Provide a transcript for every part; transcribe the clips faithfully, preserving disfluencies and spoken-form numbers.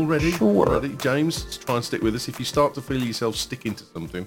All ready? Sure. All ready? James, try and stick with us. If you start to feel yourself sticking to something...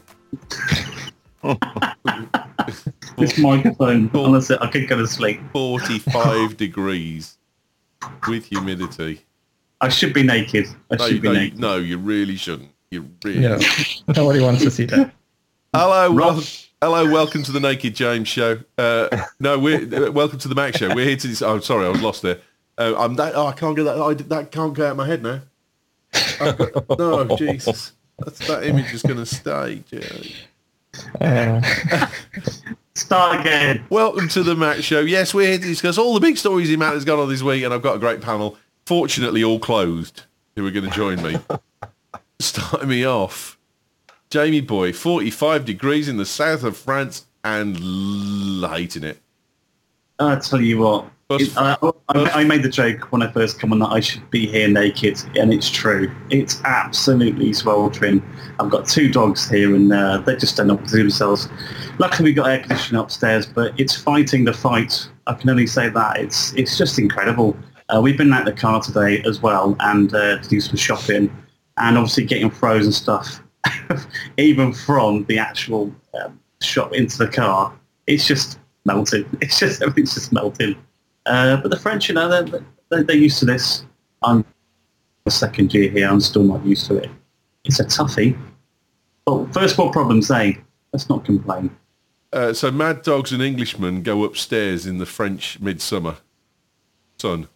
This microphone, honestly, I could go to sleep. forty-five degrees with humidity. I should be naked. I No, should be no, naked. no, you really shouldn't. You really No, nobody wants to see that. Hello, wel- Ross. hello, welcome to the Naked James show. Uh, no, we're uh, welcome to the Mac show. We're here to. Dis- oh, sorry, I was lost there. Uh, I'm that. Oh, I can't get that. I, that can't go out of my head now. I've got- no, Jesus, That's, that image is going to stay. Jerry. Uh, Start again. Welcome to the Mac show. Yes, we're here to discuss all the big stories in Mac that's gone on this week, and I've got a great panel. Fortunately, all closed. Who are going to join me? Starting me off. Jamie Boy, forty-five degrees in the south of France and l- hating it. I tell you what, First- it, I, I, I made the joke when I first come on that I should be here naked, and it's true. It's absolutely sweltering. I've got two dogs here, and uh, they just don't know what to do themselves. Luckily, we got air conditioning upstairs, but it's fighting the fight. I can only say that it's it's just incredible. Uh, we've been out the car today as well, and uh, to do some shopping, and obviously getting frozen stuff, even from the actual um, shop into the car. It's just melting. It's just everything's just melting. Uh, but the French, you know, they're, they're, they're used to this. I'm a second year here. I'm still not used to it. It's a toughie. But first world problems, eh? Let's not complain. Uh, so Mad Dogs and Englishmen go upstairs in the French midsummer sun.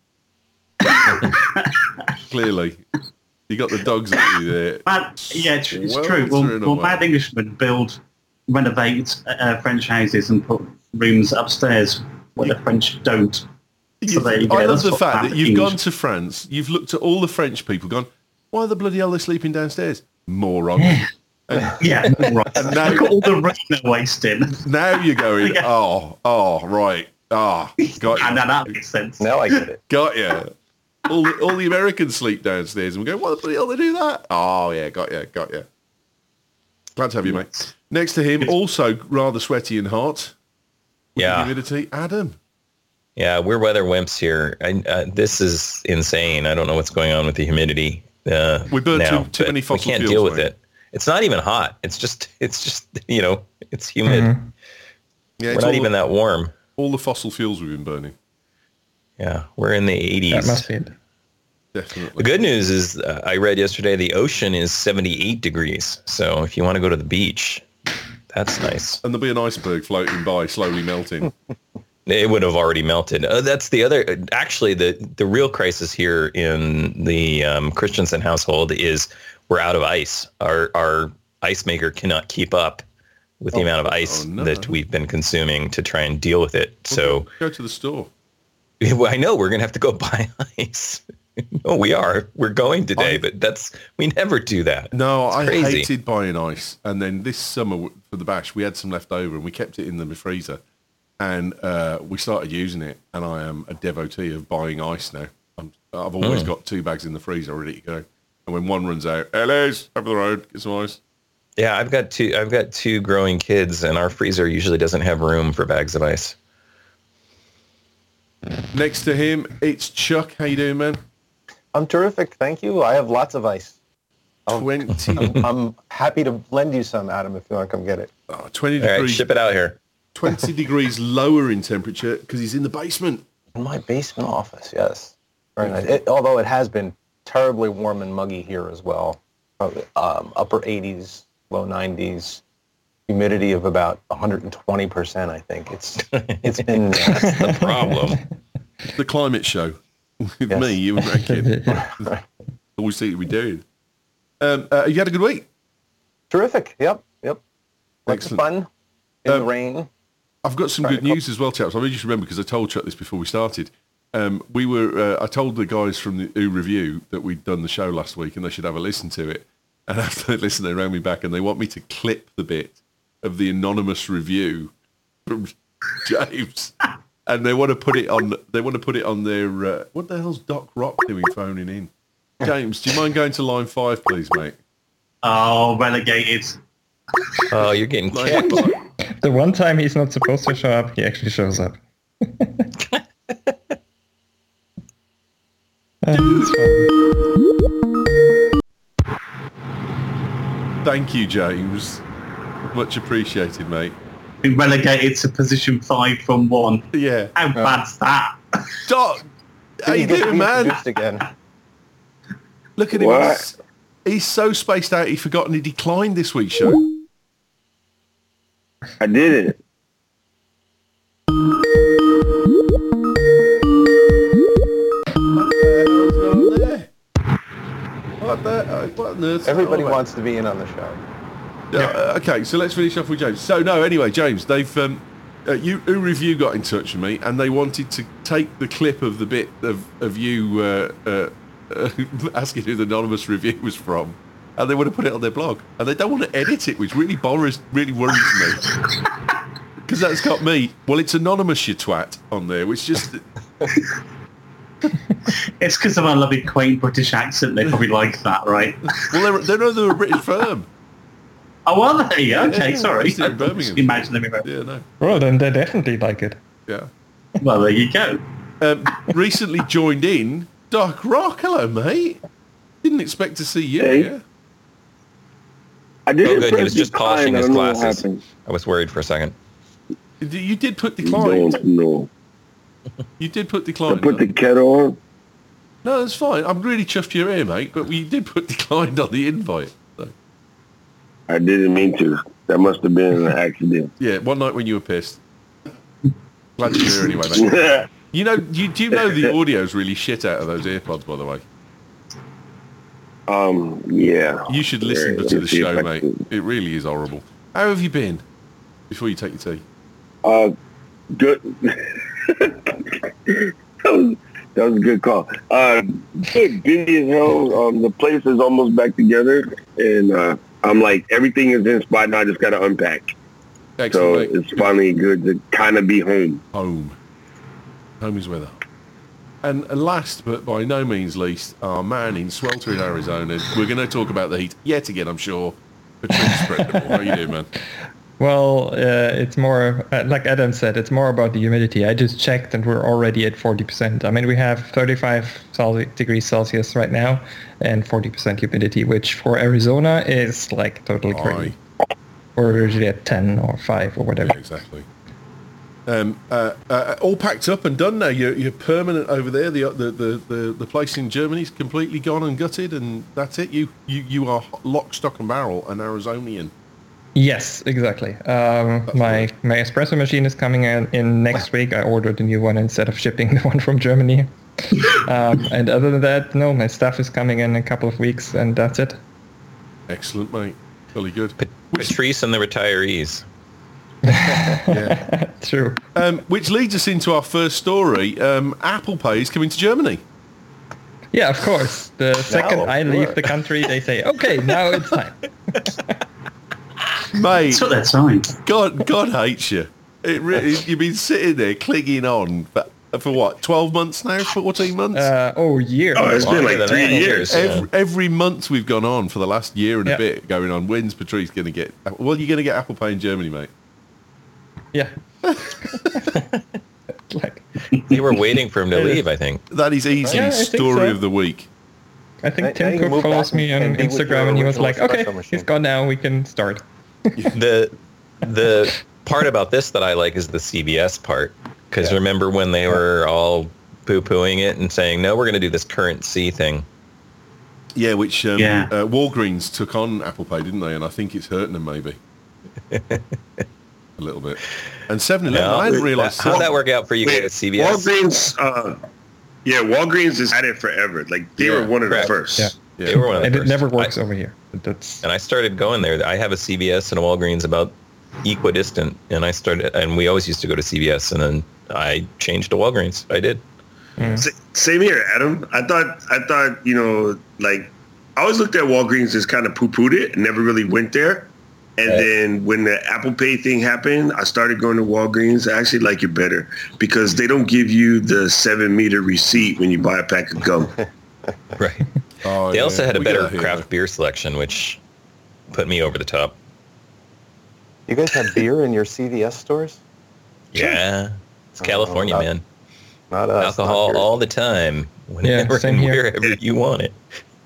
Clearly. You got the dogs at you there. Mad, yeah, it's, it's Well, true. Well, through in a well way. mad Englishmen build, renovate uh, French houses and put rooms upstairs where the French don't. So You- there you go. I love That's the what fact mad that you've English- gone to France, you've looked at all the French people, gone, why the bloody hell are they sleeping downstairs? Moron. Yeah, right. And now- Look at all the rain they're wasting. Now you're going, Yeah. oh, oh, right. Ah, got And you. now that makes sense. Now I get it. Got you. All the, all the Americans sleep downstairs, and we go, why the bloody hell they do that? Oh, yeah, got you, got you. Glad to have you, mate. Next to him, also rather sweaty and hot. with Yeah. Humidity, Adam. Yeah, we're weather wimps here. I, uh, this is insane. I don't know what's going on with the humidity. Uh, We burn now, too- too but many fossil We can't fuels, deal with mate. it. It's not even hot. It's just, it's just, you know, it's humid. Mhm. Yeah, We're it's not all, even that warm. all the fossil fuels we've been burning. Yeah, we're in the eighties. That must be it. Definitely. The good news is uh, I read yesterday the ocean is seventy-eight degrees. So if you want to go to the beach, that's nice. And there'll be an iceberg floating by, slowly melting. It would have already melted. Uh, that's the other. Actually, the the real crisis here in the um, Christensen household is we're out of ice. Our our ice maker cannot keep up with the Oh, amount of ice oh, no. that we've been consuming to try and deal with it. So Go to the store. well, I know we're gonna have to go buy ice. No, we are. We're going today, I- but that's we never do that. No, It's I crazy. hated buying ice. And then this summer w- for the bash, we had some left over and we kept it in the freezer. And uh, we started using it. And I am a devotee of buying ice now. I'm, I've always Mm. got two bags in the freezer ready to go. And when one runs out, Ellis, over the road, get some ice. Yeah, I've got two. I've got two growing kids, and our freezer usually doesn't have room for bags of ice. Next to him, it's Chuck. How you doing, man? I'm terrific, thank you. I have lots of ice. Oh, twenty, I'm happy to lend you some, Adam, if you want to come get it. oh, twenty All right, degrees, ship it out here. twenty degrees lower in temperature because he's in the basement. In my basement office, yes. Very nice. It, although it has been terribly warm and muggy here as well. Probably, Um, upper eighties, low nineties, humidity of about one hundred twenty percent, I think. It's It's been... That's the problem. The climate show with Yes. me, you and Rankin. All we seem to be doing. Um, uh, you had a good week. Terrific, yep, yep. Lots of Excellent. fun in Um, the rain. I've got some Right, good news as well, chaps. I really just remember because I told Chuck this before we started. Um, we were. Uh, I told the guys from the U Review that we'd done the show last week and they should have a listen to it. And after they listened, they rang me back and they want me to clip the bit of the anonymous review from James, and they want to put it on. They want to put it on their. Uh, what the hell's Doc Rock doing phoning in? James, do you mind going to line five, please, mate? Oh, relegated. Oh, you're getting Line kicked. five. The one time he's not supposed to show up, he actually shows up. Uh, it's fun. Thank you, James. Much appreciated, mate. Been relegated to position five from one. Yeah. How bad's that? Doc, how you get doing, man? reintroduced again. Look at him. What? He's, he's so spaced out, he's forgotten he declined this week's show. I did it. What the hell's going on there? What the, uh, what on earth's Everybody going on, wants to be in on the show. mate? Uh, okay, so let's finish off with James. So, no, anyway, James, they've... Um, uh, you, U Review got in touch with me, and they wanted to take the clip of the bit of, of you uh, uh, uh, asking who the anonymous review was from, and they want to put it on their blog. And they don't want to edit it, which really bothers, really worries me. Because that's got me. Well, it's anonymous, you twat, on there, which just... It's because of our lovely quaint British accent. They probably like that, right? Well, they're, they know they're a British firm. Oh, are they? Okay, Yeah, sorry. based in I Birmingham. imagine them. Around. Yeah, no. Well, then they definitely like it. Yeah. Well, there you go. Um, recently joined in, Doc Rock. Hello, mate. Didn't expect to see you Hey. here. I did Oh, it. good. He was just polishing his glasses. Happened. I was worried for a second. You did put You decline. don't know. You did put I decline. put the kettle on. No, that's fine. I'm really chuffed you're here, mate, but we did put declined on the invite. So, I didn't mean to. That must have been an accident. yeah, one night when you were pissed. Glad you're here anyway, mate. You know, you, do you know the audio's really shit out of those earpods, by the way? um, yeah. You should listen Yeah, to let the me see if show, I mate. can- It really is horrible. How have you been? Before you take your tea. Uh, good. that, was, that was a good call. Uh, good, busy as hell. Um, the place is almost back together, and uh, I'm like, everything is in spot now. I just got to unpack. So Excellent, mate. it's finally good to kind of be home. Home. Home is weather. And and last, but by no means least, our man in sweltering Arizona. We're going to talk about the heat yet again, I'm sure. Patrice Brendable. How you doing, man? Well, uh, it's more, uh, like Adam said, it's more about the humidity. I just checked and we're already at forty percent. I mean, we have thirty-five Celsius, degrees Celsius right now and forty percent humidity, which for Arizona is like totally crazy. We're usually at ten or five or whatever. Yeah, exactly. Um, uh, uh, all packed up and done now. You're, you're permanent over there. The, the the the the place in Germany's completely gone and gutted, and that's it. You you you are lock, stock, and barrel an Arizonian. Yes, exactly. Um, my my espresso machine is coming in, in next week. I ordered a new one instead of shipping the one from Germany. um, and other than that, no, my stuff is coming in a couple of weeks, and that's it. Excellent, mate. Really good. Patrice and the retirees. Yeah. True. Um, which leads us into our first story. Um, Apple Pay is coming to Germany. Yeah, of course. The second of I leave course. the country, they say, okay, now it's time. Mate, That's what they're saying. God, God hates you. It really, you've been sitting there clinging on for, for what, twelve months now? fourteen months? Uh, oh, year. Oh, it's been Longer like than three that. years. every, every month we've gone on for the last year and a Yeah. bit going on. When's Patrice going to get... Well, you're going to get Apple Pay in Germany, mate. Yeah. like, They were waiting for him to leave, I think. That is easily Yeah, I think story so. of the week. I Now- think now Tim you can Cook move follows back me and on be with your Instagram, and he was original like, okay, espresso machine. he's gone now, we can start. The the part about this that I like is the C B S part. Because Yeah. remember when they were all poo-pooing it and saying, no, we're going to do this current C thing. Yeah, which um, Yeah. Uh, Walgreens took on Apple Pay, didn't they? And I think it's hurting them maybe. A little bit. And seven eleven, No, I hadn't realised... How'd that work out for you guys, C B S? Walgreens, uh, yeah, Walgreens has had it forever. Like, they Yeah, were one of correct. the first. Yeah. Yeah. They were one of the And it first. never works I- over here. But that's and I started going there. I have a C B S and a Walgreens about equidistant, and I started, and we always used to go to C B S, and then I changed to Walgreens. I did. S- Same here, Adam. I thought, I thought, you know, like, I always looked at Walgreens as kind of poo-pooed it and never really went there. And Right. then when the Apple Pay thing happened, I started going to Walgreens. I actually like it better because they don't give you the seven meter receipt when you buy a pack of gum. Right. Oh, They also yeah. had a We get better that here, craft though. beer selection, which put me over the top. You guys have beer in your C V S stores? Yeah. It's Oh, California, not- man. Not us. Alcohol not here. all the time. whenever Yeah, same and here. wherever you want it.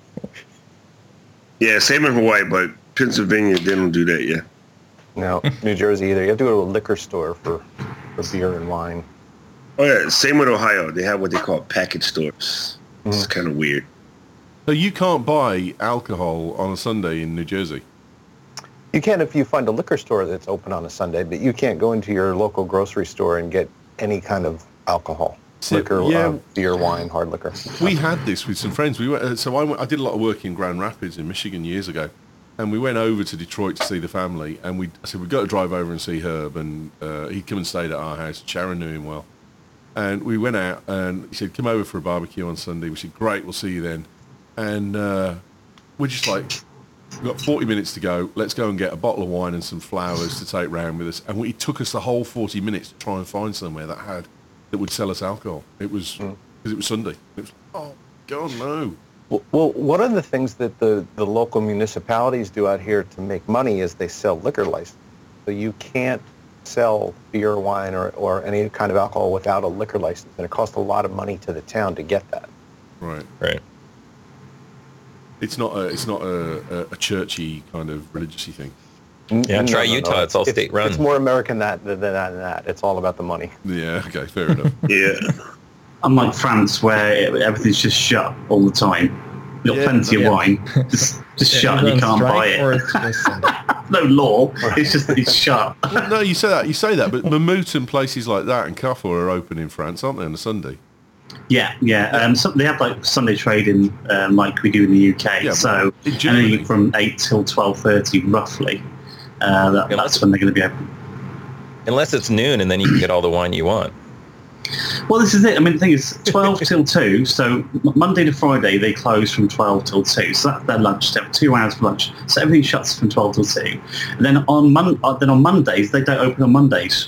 Yeah, same in Hawaii, but Pennsylvania, they don't do that yet. No, New Jersey either. You have to go to a liquor store for, for beer and wine. Oh, yeah, same with Ohio. They have what they call package stores. It's kind of weird. So you can't buy alcohol on a Sunday in New Jersey? You can if you find a liquor store that's open on a Sunday, but you can't go into your local grocery store and get any kind of alcohol. So, liquor, yeah. uh, beer, wine, hard liquor. We had this with some friends. We went, uh, so I, went, I did a lot of work in Grand Rapids in Michigan years ago, and we went over to Detroit to see the family. And we I said we've got to drive over and see Herb, and uh, he'd come and stayed at our house. Sharon knew him well, and we went out, and he said, "Come over for a barbecue on Sunday." We said, "Great, we'll see you then." And uh, we're just like, we've got forty minutes to go. Let's go and get a bottle of wine and some flowers to take round with us. And we, it took us the whole forty minutes to try and find somewhere that had that would sell us alcohol. It was because mm. it was Sunday. It was oh God no. Well, well, one of the things that the, the local municipalities do out here to make money is they sell liquor license. So you can't sell beer, wine, or, or any kind of alcohol without a liquor license, and it costs a lot of money to the town to get that. Right. Right. It's not a it's not a, a, a churchy kind of religious-y thing. Yeah, No, try no, no. Utah. It's all It's, state run. it's more American that, than that, than that. It's all about the money. Yeah. Okay. Fair enough. Yeah. Unlike France, where everything's just shut all the time. You've got Yeah, plenty of yeah. wine. Just, just Yeah, shut and you everyone's can't buy strike, or it. it's just Sunday. No law. It's just it's shut. Well, no, you say that. You say that, but Mammut and places like that and Carrefour are open in France, aren't they, on a Sunday? Yeah, yeah. Um, so they have like Sunday trading, um, like we do in the U K. Yeah, so in Germany- only from eight till twelve thirty, roughly. Uh, that, that's when they're going to be open. Unless it's noon, and then you can get all the wine you want. Well, this is it. I mean, the thing is, twelve till two. So M- Monday to Friday they close from twelve till two. So that's their lunch. They have two hours for lunch. So everything shuts from twelve till two. And then on Mon- uh, then on Mondays they don't open on Mondays.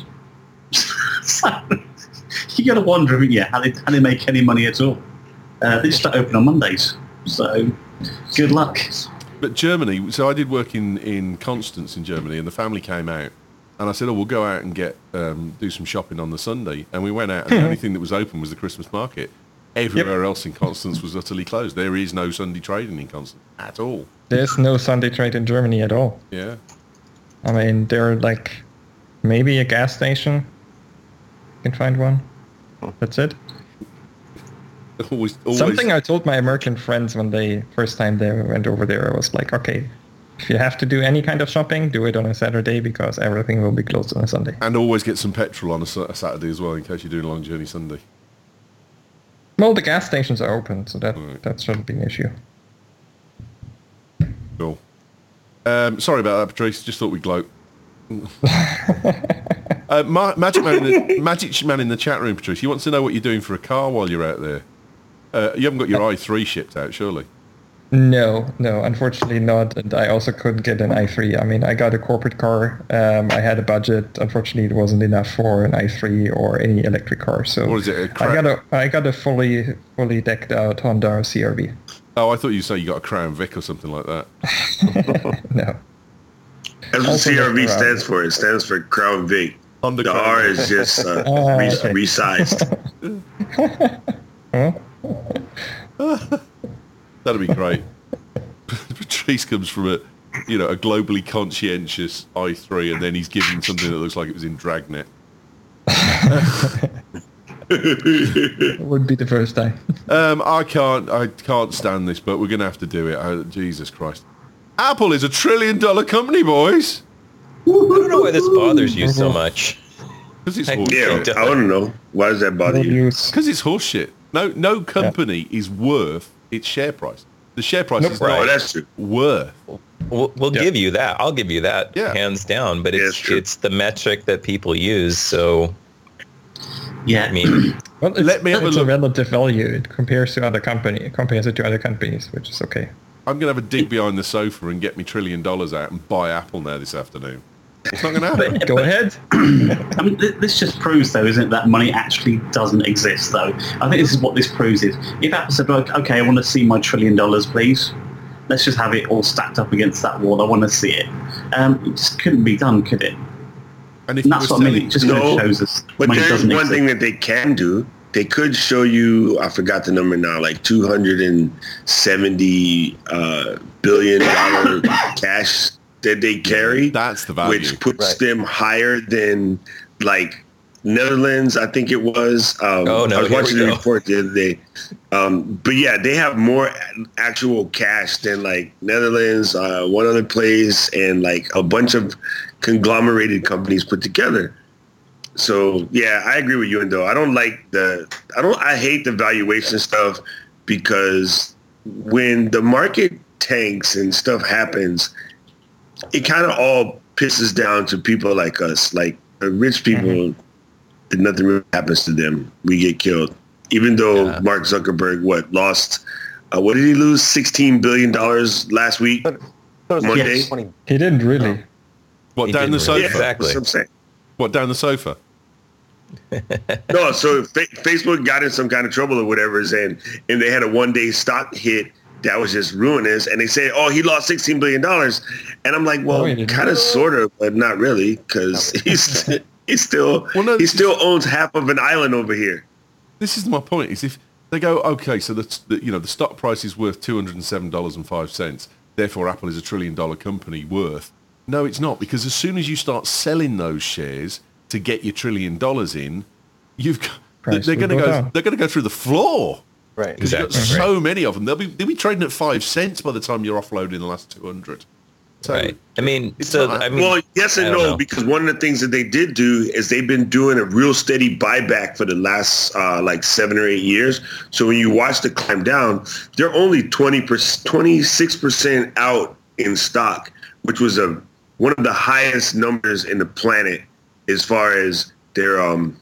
So you got to wonder, yeah, how they how they make any money at all. Uh, they just don't open on Mondays. So good luck. But Germany, so I did work in, in Constance in Germany, and the family came out, and I said, oh, we'll go out and get um, do some shopping on the Sunday. And we went out, and the only thing that was open was the Christmas market. Everywhere else in Constance was utterly closed. There is no Sunday trading in Constance at all. There's no Sunday trade in Germany at all. Yeah. I mean, there are like maybe a gas station. You can find one. That's it. Always, always. Something I told my American friends when they first time they went over there, I was like, okay, if you have to do any kind of shopping, do it on a Saturday because everything will be closed on a Sunday. And always get some petrol on a, Sa- a Saturday as well, in case you're doing a long journey Sunday. Well, the gas stations are open, so that Right. that shouldn't be an issue. Cool. Um, sorry about that, Patrice. Just thought we'd gloat. uh, Ma- Magic Man, in the, Magic Man in the chat room, Patrice. He wants to know what you're doing for a car while you're out there. Uh, you haven't got your i three shipped out, surely? No, no, unfortunately not. And I also couldn't get an i three. I mean, I got a corporate car. Um, I had a budget. Unfortunately, it wasn't enough for an i three or any electric car. So What is it, a I Crown- got a I got a fully fully decked out Honda C R V. Oh, I thought you say you got a Crown Vic or something like that. No. That's what Also C R V look around. stands for. It stands for Crown Vic. Honda The Crown R Vic. is just uh, Ah, re- okay. resized. Huh? That'd be great. Patrice comes from a, you know, a globally conscientious i three, and then he's given something that looks like it was in Dragnet. It would be the first time. Um, I can't, I can't stand this, but we're going to have to do it. I, Jesus Christ! Apple is a trillion-dollar company, boys. I don't know why this bothers you so much. Because it's I- horse Yeah, shit. I want to know. Why does that bother you? Use. Because it's horse shit. No, no company is worth its share price. The share price Nope. is Oh, not that's true. worth. We'll, we'll Yeah. give you that. I'll give you that, Yeah. hands down. But Yeah, it's it's true. it's the metric that people use. So Yeah. I mean, Well, it's, Let me have a it's look. a relative value. It compares to other company. It compares it to other companies, which is okay. I'm going to have a dig behind the sofa and get me trillion dollars out and buy Apple now this afternoon. It's not going to happen. Go ahead. I mean, th- this just proves, though, isn't it, that money actually doesn't exist, though. I think this is what this proves is. If Apple said, like, okay, I want to see my trillion dollars, please. Let's just have it all stacked up against that wall. I want to see it. Um, it just couldn't be done, could it? And if And you that's were what I mean. selling- It just No, kind of shows us But money there's doesn't one exist. thing that they can do. they could show you, I forgot the number now, like two hundred seventy uh, billion dollar cash that they carry. That's the value. Which puts Right. them higher than like Netherlands, I think it was. Um, Oh, no, I was here watching we the go. report the other day. Um, but yeah, they have more actual cash than like Netherlands, uh, one other place, and like a bunch of conglomerated companies put together. So yeah, I agree with you, Endo. I don't like the, I don't, I hate the valuation stuff because when the market tanks and stuff happens, it kind of all pisses down to people like us, like uh, rich people. Mm-hmm. Nothing really happens to them. We get killed. Even though Yeah. Mark Zuckerberg, what, lost, uh, what did he lose? sixteen billion dollars last week? But that was Monday? like twenty. He didn't really. What, He down the didn't sofa? really. Exactly. That's what I'm saying. What, down the sofa? No, so fa- Facebook got in some kind of trouble or whatever, and and they had a one day stock hit that was just ruinous. And they say, oh, he lost sixteen billion dollars. And I'm like, well, Oh, he didn't. kind of, sort of, but not really, because he's he still Well, no, he still owns half of an island over here. This is my point. Is if they go, okay, so the, the you know the stock price is worth two hundred seven dollars and five cents. Therefore, Apple is a trillion dollar company worth. No, it's not, because as soon as you start selling those shares to get your trillion dollars in, you've got, Price they're will going to go go down. they're going to go through the floor. Right. Because you've got Exactly. so many of them. They'll be they'll be trading at five cents by the time you're offloading the last two hundred. So, Right. I mean, It's so not- I mean, Well, yes and I don't no, know. because one of the things that they did do is they've been doing a real steady buyback for the last uh, like seven or eight years. So when you watch the climb down, they're only twenty percent, twenty-six percent out in stock, which was a one of the highest numbers in the planet as far as their um.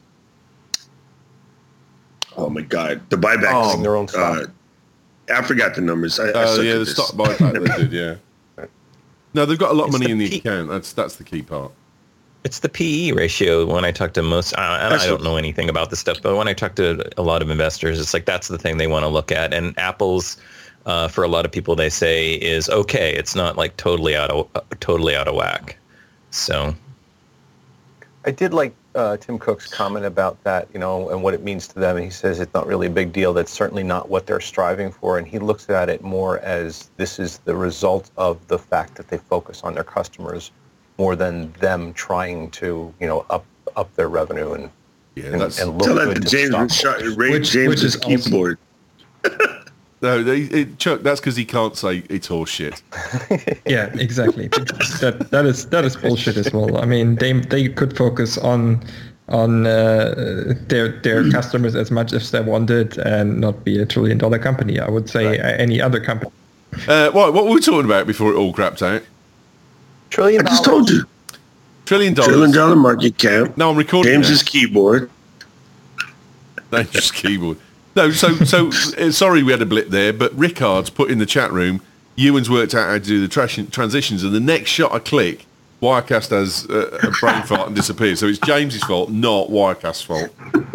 Oh my God, the buyback. Oh, their own stock. Uh, I forgot the numbers. I, I Oh suck yeah, at the this. stock buyback they did, yeah. No, they've got a lot of It's money the in the peak. account. That's that's the key part. it's the P E ratio. When I talk to most, I, and That's I don't what- know anything about this stuff, but when I talk to a lot of investors, it's like that's the thing they want to look at. And Apple's, uh, for a lot of people, they say is okay. It's not like totally out of uh, totally out of whack. So I did like uh, Tim Cook's comment about that, you know, and what it means to them. And he says it's not really a big deal. That's certainly not what they're striving for. And he looks at it more as this is the result of the fact that they focus on their customers more than them trying to, you know, up up their revenue and Yeah, and, that's and look Tell good that to to James stockholders. Richard, Ray Which- James's which is also- keyboard. no, they, it, Chuck. That's because he can't say it's horse shit. Yeah, exactly. that that is that is bullshit as well. I mean, they they could focus on on uh, their their customers as much as they wanted and not be a trillion dollar company. I would say uh, any other company. Uh, what what were we talking about before it all crapped out? Trillion I just dollars. told you. Trillion Trillion dollars. dollar market cap. No, I'm recording. James's now. keyboard. No, just keyboard. No, so so uh, sorry we had a blip there, but Rickard's put in the chat room. Ewan's worked out how to do the trash- transitions, and the next shot I click, Wirecast has uh, a brain fart and disappears. So it's James's fault, not Wirecast's fault.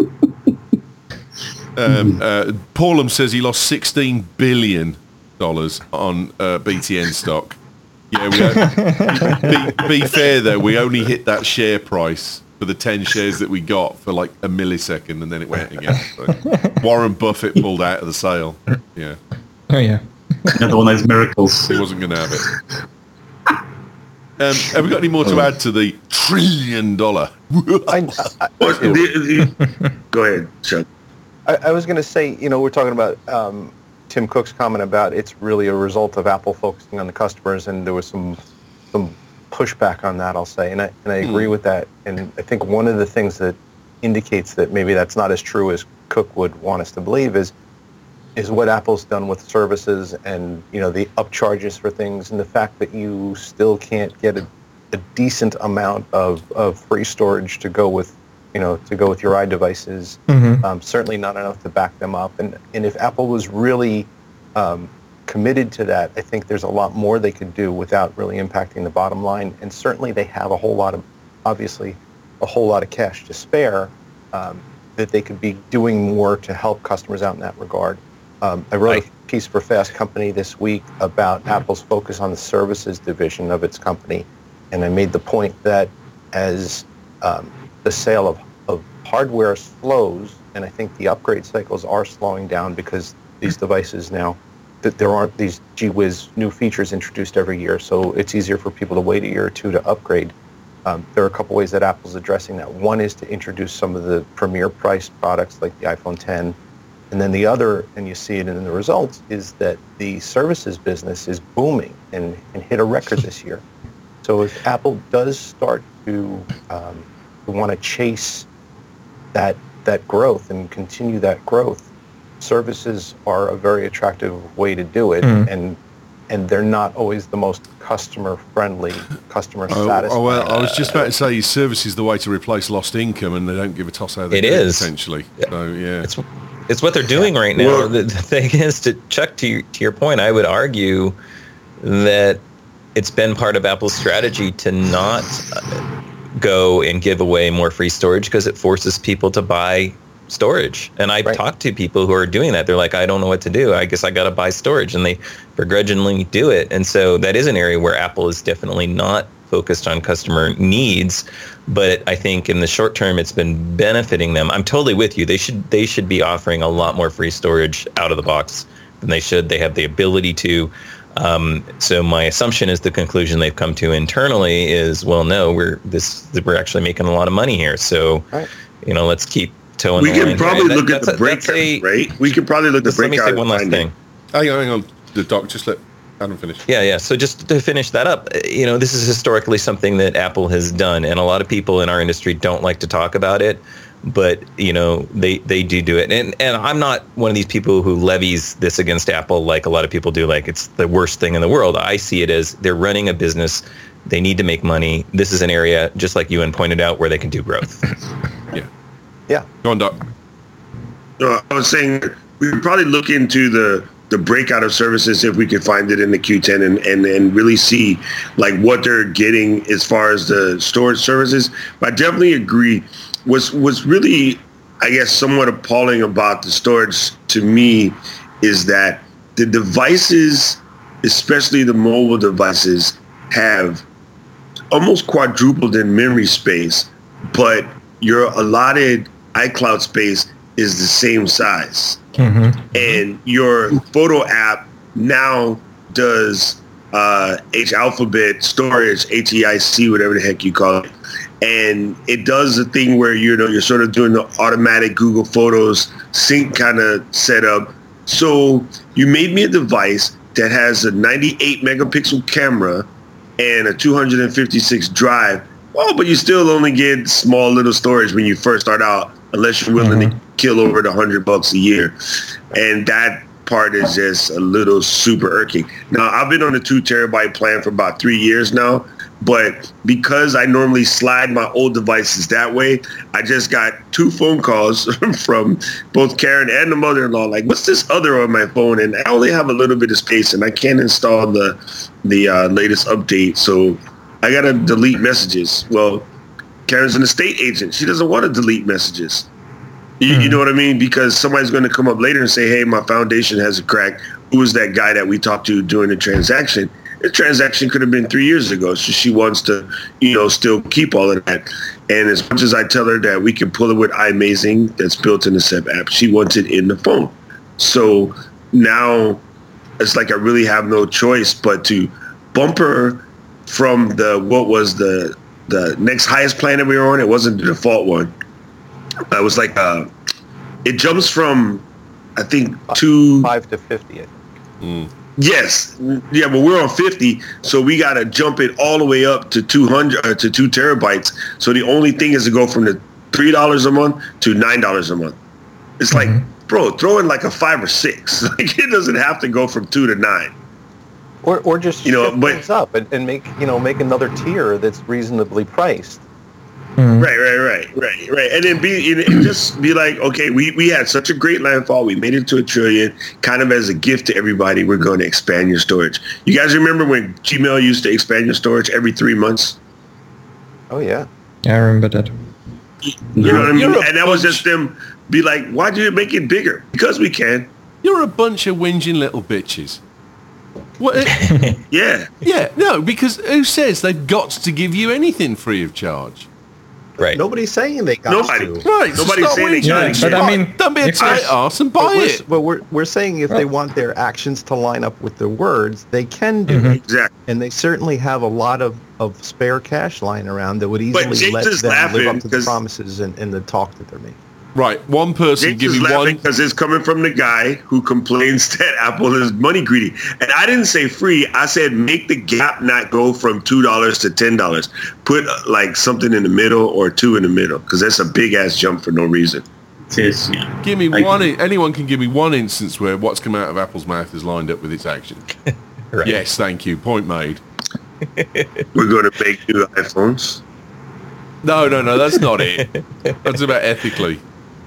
Um, uh, Paulum says he lost sixteen billion dollars on uh, B T N stock. Yeah, we be, be fair though, we only hit that share price for the ten shares that we got for like a millisecond, and then it went again. So Warren Buffett pulled out of the sale. Yeah, Oh yeah. Another one of those miracles. he wasn't going to have it. Um, have we got any more to add to the trillion dollar? I, I, What- the- the- Go ahead, Chuck. I, I was going to say, you know, we're talking about um, Tim Cook's comment about it's really a result of Apple focusing on the customers, and there was some some pushback on that, I'll say, and I and I agree with that. And I think one of the things that indicates that maybe that's not as true as Cook would want us to believe is is what Apple's done with services and, you know, the upcharges for things, and the fact that you still can't get a, a decent amount of, of free storage to go with, you know, to go with your iDevices. Mhm. Um, certainly not enough to back them up. And and if Apple was really um, committed to that, I think there's a lot more they could do without really impacting the bottom line. And certainly they have a whole lot of, obviously, a whole lot of cash to spare um, that they could be doing more to help customers out in that regard. Um, I wrote I- a piece for Fast Company this week about Apple's focus on the services division of its company, and I made the point that as um, the sale of, of hardware slows, and I think the upgrade cycles are slowing down because these devices now, that there aren't these gee whiz new features introduced every year, so it's easier for people to wait a year or two to upgrade. Um, there are a couple ways that Apple's addressing that. One is to introduce some of the premier priced products like the iPhone ten. And then the other, and you see it in the results, is that the services business is booming and, and hit a record this year. So if Apple does start to, um, to want to chase that that growth and continue that growth, services are a very attractive way to do it. Mm. And and they're not always the most customer-friendly, customer-satisfied. Oh, oh, well, I was just about to say service is the way to replace lost income, and they don't give a toss how they it do is. it, essentially. So, yeah. It's, it's what they're doing right now. Well, the, the thing is, to Chuck, to your, to your point, I would argue that it's been part of Apple's strategy to not go and give away more free storage because it forces people to buy storage. And I've right. talked to people who are doing that. They're like, I don't know what to do. I guess I got to buy storage. And they begrudgingly do it. And so that is an area where Apple is definitely not focused on customer needs. But I think in the short term, it's been benefiting them. I'm totally with you. They should they should be offering a lot more free storage out of the box than they should. They have the ability to. Um, so my assumption is the conclusion they've come to internally is, well, no, we're this we're actually making a lot of money here. So, right. you know, let's keep toeing we the line. can probably that, look at the breakout, a, right? We can probably look at the breakout. Let me say one last thing. Hang on, hang on. The doc, just let Adam finish. Yeah, yeah. So just to finish that up, you know, this is historically something that Apple has done, and a lot of people in our industry don't like to talk about it, but, you know, they, they do do it. And and I'm not one of these people who levies this against Apple like a lot of people do, like it's the worst thing in the world. I see it as they're running a business. They need to make money. This is an area, just like Ewan pointed out, where they can do growth. yeah. Yeah. Go on, Doc. Uh, I was saying we would probably look into the the breakout of services if we could find it in the Q ten and, and, and really see like what they're getting as far as the storage services. But I definitely agree. What's, what's really, I guess, somewhat appalling about the storage to me is that the devices, especially the mobile devices, have almost quadrupled in memory space, but your allotted iCloud space is the same size. Mm-hmm. And your photo app now does uh, H alphabet storage, H E I C, whatever the heck you call it. And it does the thing where, you know, you're sort of doing the automatic Google Photos sync kind of setup. So you made me a device that has a ninety-eight megapixel camera and a two hundred fifty-six drive. Oh, but you still only get small little storage when you first start out, unless you're willing mm-hmm. to kill over the hundred bucks a year. And that part is just a little super irking. Now, I've been on a two terabyte plan for about three years now, but because I normally slide my old devices that way, I just got two phone calls from both Karen and the mother-in-law, like, what's this other on my phone? And I only have a little bit of space and I can't install the, the uh, latest update. So I got to delete messages. Well, Karen's an estate agent. She doesn't want to delete messages. You, mm-hmm. you know what I mean? Because somebody's going to come up later and say, hey, my foundation has a crack. Who was that guy that we talked to during the transaction? The transaction could have been three years ago. So she wants to, you know, still keep all of that. And as much as I tell her that we can pull it with iMazing that's built in the S E P app, she wants it in the phone. So now it's like I really have no choice but to bump her from the, what was the, the next highest plan that we were on. It wasn't the default one. It was like, uh, it jumps from, I think, two... Five to fifty, I think. Mm. Yes. Yeah, but we're on fifty, so we got to jump it all the way up to two hundred, uh, to two terabytes. So the only thing is to go from the three dollars a month to nine dollars a month. It's like, mm-hmm. bro, throw in like a five or six. Like, it doesn't have to go from two to nine. Or, or just you know, shift but, things up and, and make, you know, make another tier that's reasonably priced. Mm-hmm. Right, right, right, right, right. And then be and just be like, okay, we, we had such a great landfall. We made it to a trillion. Kind of as a gift to everybody, we're going to expand your storage. You guys remember when Gmail used to expand your storage every three months? Oh, yeah. Yeah, I remember that. You know what I mean? And that was just them be like, why'd you make it bigger? Because we can. You're a bunch of whinging little bitches. What? Yeah. Yeah, no, because who says they've got to give you anything free of charge? Right. Nobody's saying they got Nobody. to. Right, so Nobody's stop saying they whinging. Yeah, got but to. I mean, Don't be a if there's- tight ass and But buy we're, it. but we're, we're saying if they want their actions to line up with their words, they can do Mhm. it. Exactly. And they certainly have a lot of, of spare cash lying around that would But easily James let is them live laughing up to the 'cause- promises and, and the talk that they're making. Right, one person James give is me laughing one. because it's coming from the guy who complains that Apple is money greedy. And I didn't say free. I said make the gap not go from two dollars to ten dollars. Put uh, like something in the middle or two in the middle because that's a big ass jump for no reason. It is, yeah. Give me Thank one. you. Anyone can give me one instance where what's come out of Apple's mouth is lined up with its action. Right. Yes, thank you. Point made. We're going to make new iPhones. No, no, no, that's not it. That's about ethically.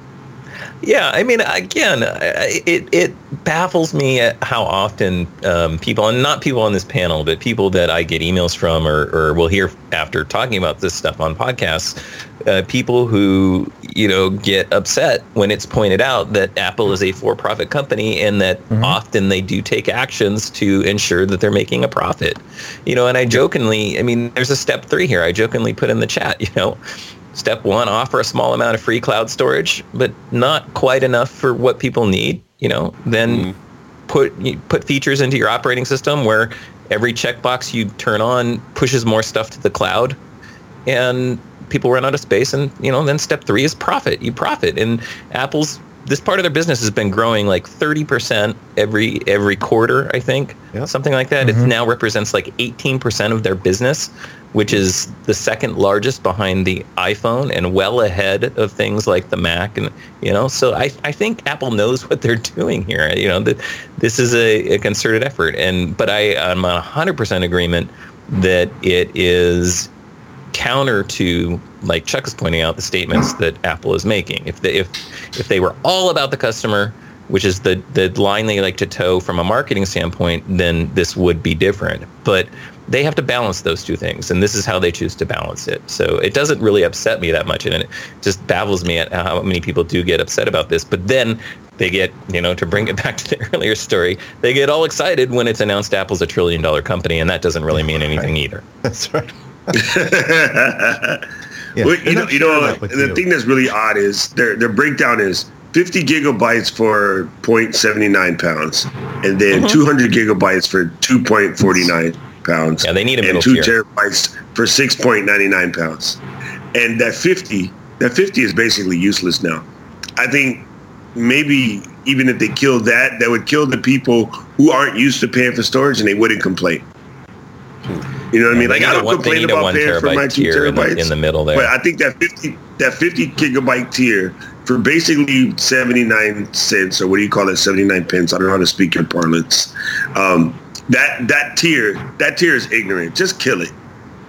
Yeah, I mean, again, I- it it baffles me at how often um, people, and not people on this panel, but people that I get emails from or, or will hear after talking about this stuff on podcasts, uh, people who, you know, get upset when it's pointed out that Apple is a for-profit company and that Mhm. often they do take actions to ensure that they're making a profit. You know, and I jokingly, I mean, there's a step three here. I jokingly put in the chat, you know, step one, offer a small amount of free cloud storage, but not quite enough for what people need. You know, then Mhm. put you put features into your operating system where every checkbox you turn on pushes more stuff to the cloud, and people run out of space. And you know, then step three is profit. You profit, and Apple's this part of their business has been growing like thirty percent every every quarter, I think, Yep. something like that. Mhm. It now represents like eighteen percent of their business, which is the second largest behind the iPhone and well ahead of things like the Mac. And, you know, so I, I think Apple knows what they're doing here. You know, that this is a, a concerted effort. And, but I, I'm one hundred percent agreement that it is counter to, like Chuck is pointing out, the statements that Apple is making. If they, if, if they were all about the customer, which is the, the line they like to toe from a marketing standpoint, then this would be different. But they have to balance those two things, and this is how they choose to balance it. So it doesn't really upset me that much, and it just baffles me at how many people do get upset about this. But then they get, you know, to bring it back to the earlier story, they get all excited when it's announced Apple's a trillion dollar company, and that doesn't really mean anything either. That's right. Yeah, well, you know, you know, that with the you. thing that's really odd is their their breakdown is fifty gigabytes for zero point seven nine pounds, and then Mhm. two hundred gigabytes for two point four nine pounds. Yeah, they need a and middle two tier. terabytes for six point nine nine pounds. And that fifty, that fifty is basically useless now. I think maybe even if they killed that, that would kill the people who aren't used to paying for storage, and they wouldn't complain. You know what I mean? They Like need I a don't one- they complain need a about one paying for my terabyte two tier in the, terabytes in the middle there. but I think that fifty that fifty gigabyte tier for basically seventy-nine cents, or what do you call it, seventy-nine pence? I don't know how to speak your parlance. Um, that that tier that tier is ignorant. Just kill it.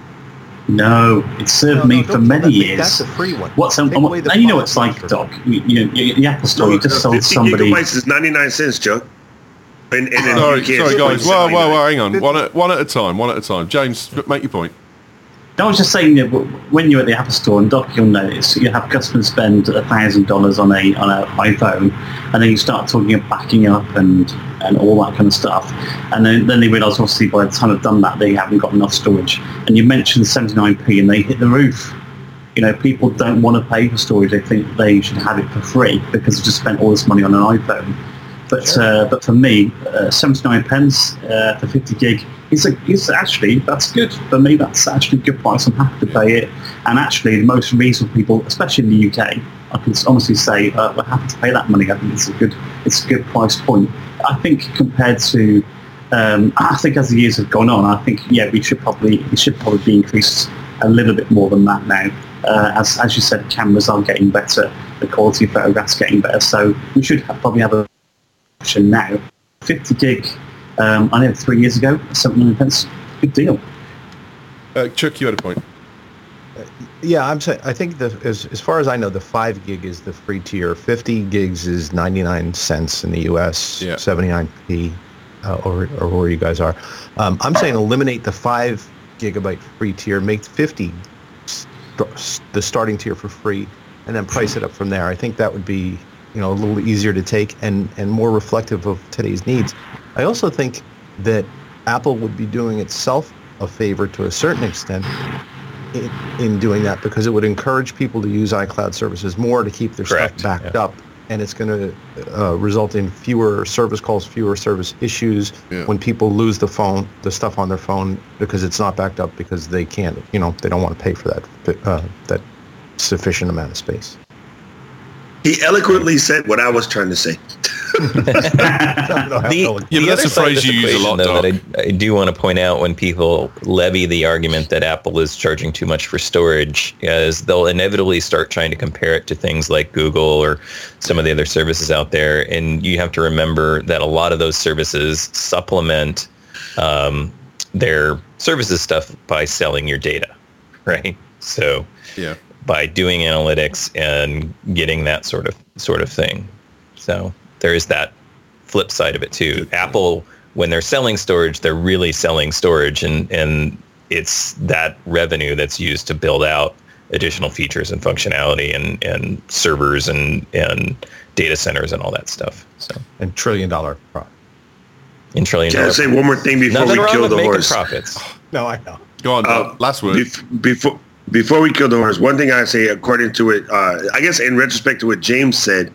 No, it served No, me no, for don't many kill that. years. That's a free one. What's um, Take um, away the and you know file what it's like, transfer. Doc. You, you, you, the Apple Store, you just sold fifty somebody. gigabytes is ninety-nine cents, Chuck. And, and then Sorry, you can't sorry, spend guys. Whoa, whoa, seventy-nine. whoa, hang on. One at, one at a time. One at a time. James, make your point. I was just saying that when you're at the Apple Store, and Doc, you'll notice you have customers spend a thousand dollars on a on an iPhone, and then you start talking of backing up and, and all that kind of stuff, and then, then they realise obviously by the time they've done that they haven't got enough storage. And you mentioned seventy-nine p, and they hit the roof. You know, people don't want to pay for storage; they think they should have it for free because they've just spent all this money on an iPhone. But Sure. uh, but for me, uh, seventy-nine pence uh, for fifty gig is a, is actually that's good for me. That's actually a good price. I'm happy to pay it. And actually, most reasonable people, especially in the U K, I can honestly say uh, we're happy to pay that money. I think it's a good it's a good price point. I think compared to um, I think as the years have gone on, I think yeah we should probably it should probably be increased a little bit more than that now. Uh, as as you said, cameras are getting better, the quality of photographs getting better. So we should have, probably have a option now. fifty gig, um, I know three years ago, seventy-nine pence, big deal. Uh, Chuck, you had a point. Yeah, I'm saying. I think the as as far as I know, the five gig is the free tier. Fifty gigs is ninety nine cents in the U S. Yeah. Seventy-nine p, uh, or or where you guys are. Um, I'm saying eliminate the five gigabyte free tier. Make fifty st- the starting tier for free, and then price it up from there. I think that would be, you know, a little easier to take and and more reflective of today's needs. I also think that Apple would be doing itself a favor to a certain extent in, in doing that because it would encourage people to use iCloud services more to keep their Correct, stuff backed yeah. up. And it's going to uh, result in fewer service calls, fewer service issues Yeah. when people lose the phone, the stuff on their phone because it's not backed up because they can't, you know, they don't want to pay for that uh, that sufficient amount of space. He eloquently said what I was trying to say. The, Yeah, but the that's other a side of phrase this you use a equation, lot, though, that Doc. I, I do want to point out when people levy the argument that Apple is charging too much for storage is they'll inevitably start trying to compare it to things like Google or some of the other services out there. And you have to remember that a lot of those services supplement um, their services stuff by selling your data, right? So Yeah. by doing analytics and getting that sort of sort of thing. So there is that flip side of it too. Apple, when they're selling storage, they're really selling storage, and and it's that revenue that's used to build out additional features and functionality and, and servers and, and data centers and all that stuff. So And trillion dollar product. in trillion Can I dollars. say one more thing before Nothing we wrong kill with the making horse? profits. No, I know. Go on, Uh, Doc. Last word. Bef- before before we kill the horse, one thing I say, according to it, uh, I guess in retrospect to what James said,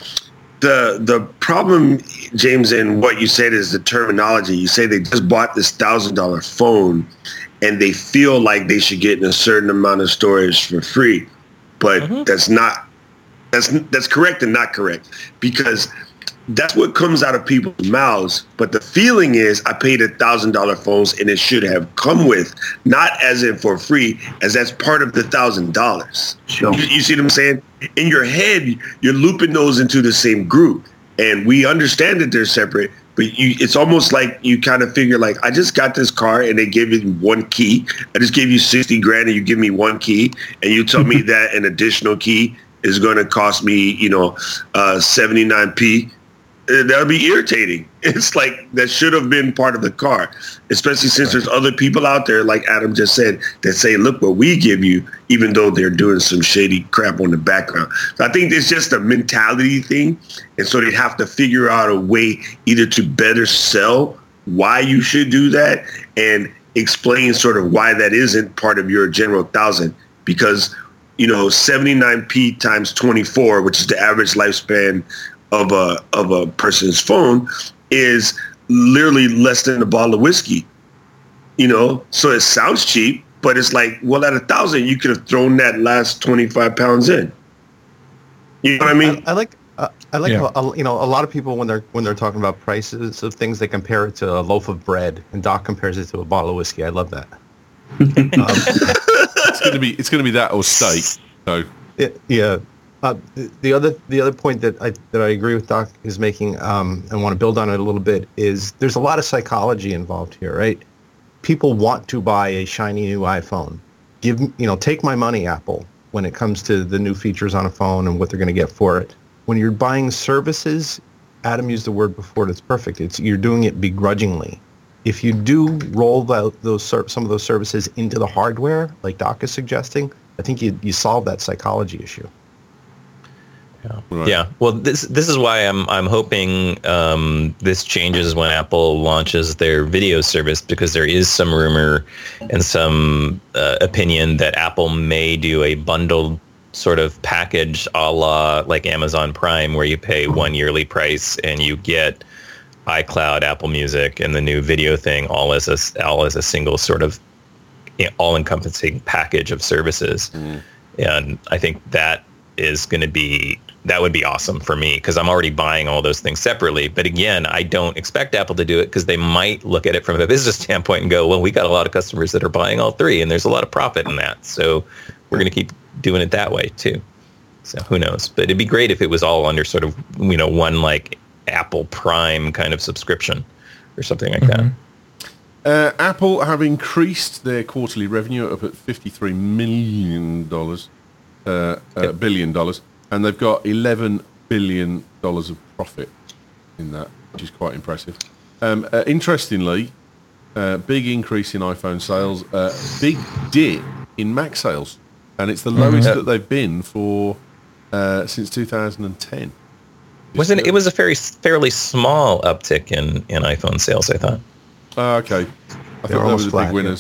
the the problem, James, in what you said is the terminology. You say they just bought this thousand dollar phone, and they feel like they should get a certain amount of storage for free, but Mm-hmm. that's not that's that's correct and not correct, because that's what comes out of people's mouths. But the feeling is, I paid a thousand dollar phones and it should have come with, not as in for free, as that's part of the thousand dollars. Sure. You, you see what I'm saying? In your head, you're looping those into the same group, and we understand that they're separate. But you, it's almost like you kind of figure like, I just got this car and they gave you one key. I just gave you sixty grand and you give me one key, and you tell me that an additional key is going to cost me, you know, uh, seventy-nine p. That would be irritating. It's like that should have been part of the car, especially since there's other people out there, like Adam just said, that say, look what we give you, even though they're doing some shady crap on the background. So I think it's just a mentality thing. And so they have to figure out a way either to better sell why you should do that and explain sort of why that isn't part of your general thousand, because, you know, seventy-nine p times twenty-four, which is the average lifespan of a of a person's phone, is literally less than a bottle of whiskey, you know. So it sounds cheap, but it's like, well, at a thousand, you could have thrown that last twenty-five pounds in. You know what I mean? I, I like uh, I like Yeah. how, uh, you know, a lot of people when they're when they're talking about prices of things, they compare it to a loaf of bread, and Doc compares it to a bottle of whiskey. I love that. It's going to be it's going to be that or steak. So It, yeah. Uh, the, the other the other point that I that I agree with Doc is making, um, and want to build on it a little bit, is there's a lot of psychology involved here, right? People want to buy a shiny new iPhone. Give you know, take my money, Apple, when it comes to the new features on a phone and what they're going to get for it. When you're buying services, Adam used the word before. That's perfect. It's you're doing it begrudgingly. If you do roll out those ser- some of those services into the hardware, like Doc is suggesting, I think you you solve that psychology issue. right. Yeah, well, this this is why I'm I'm hoping um, this changes when Apple launches their video service, because there is some rumor and some uh, opinion that Apple may do a bundled sort of package a la like Amazon Prime, where you pay one yearly price and you get iCloud, Apple Music, and the new video thing all as a all as a single sort of all-encompassing package of services. Mm. And I think that is going to be that would be awesome for me, because I'm already buying all those things separately. But again, I don't expect Apple to do it, because they might look at it from a business standpoint and go, well, we got a lot of customers that are buying all three, and there's a lot of profit in that. So we're going to keep doing it that way too. So who knows? But it'd be great if it was all under sort of, you know, one like Apple Prime kind of subscription or something like mm-hmm. Uh, that. Apple have increased their quarterly revenue up at fifty-three million dollars, uh, uh, yep. billion dollars, and they've got eleven billion dollars of profit in that, which is quite impressive. Um, uh, interestingly, uh, big increase in iPhone sales, uh, big dip in Mac sales, and it's the mm-hmm. lowest that they've been for uh, since two thousand ten. Wasn't it? It was a very fairly small uptick in, in iPhone sales, I thought. Uh, okay, I They're thought those were the flat, big winners.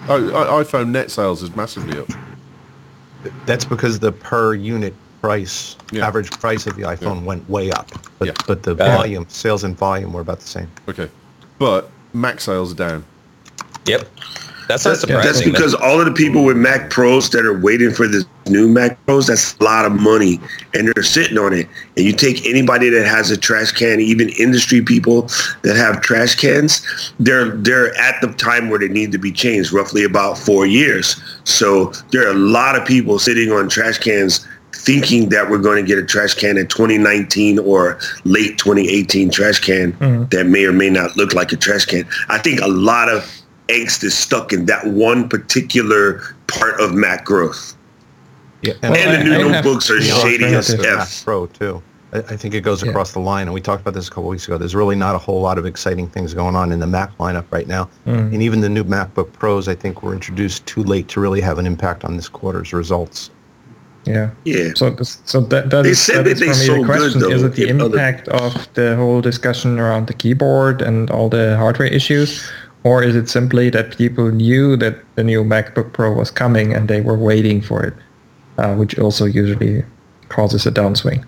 I, I, iPhone net sales is massively up. That's because the per unit price, Yeah. average price of the iPhone Yeah. went way up. But, Yeah. but the Uh, volume, sales and volume were about the same. Okay, but Mac sales are down. Yep. That's not That's, surprising. that's because all of the people with Mac Pros that are waiting for this new Mac Pros, that's a lot of money, and they're sitting on it. And you take anybody that has a trash can, even industry people that have trash cans, they're they're at the time where they need to be changed, roughly about four years. So there are a lot of people sitting on trash cans thinking that we're going to get a trash can in twenty nineteen or late twenty eighteen trash can Mhm. that may or may not look like a trash can. I think a lot of angst is stuck in that one particular part of Mac growth. Yeah, And Well, the I- new I have notebooks are the shady as alternative. the Mac F. Pro too. I, I think it goes Yeah. across the line, and we talked about this a couple weeks ago. There's really not a whole lot of exciting things going on in the Mac lineup right now, Mm. and even the new MacBook Pros, I think, were introduced too late to really have an impact on this quarter's results. Yeah. Yeah. So, this, so that, that They is, said that that is they for me sold the good, question. though, Is it the in other- impact of the whole discussion around the keyboard and all the hardware issues? Or is it simply that people knew that the new MacBook Pro was coming and they were waiting for it, uh, which also usually causes a downswing?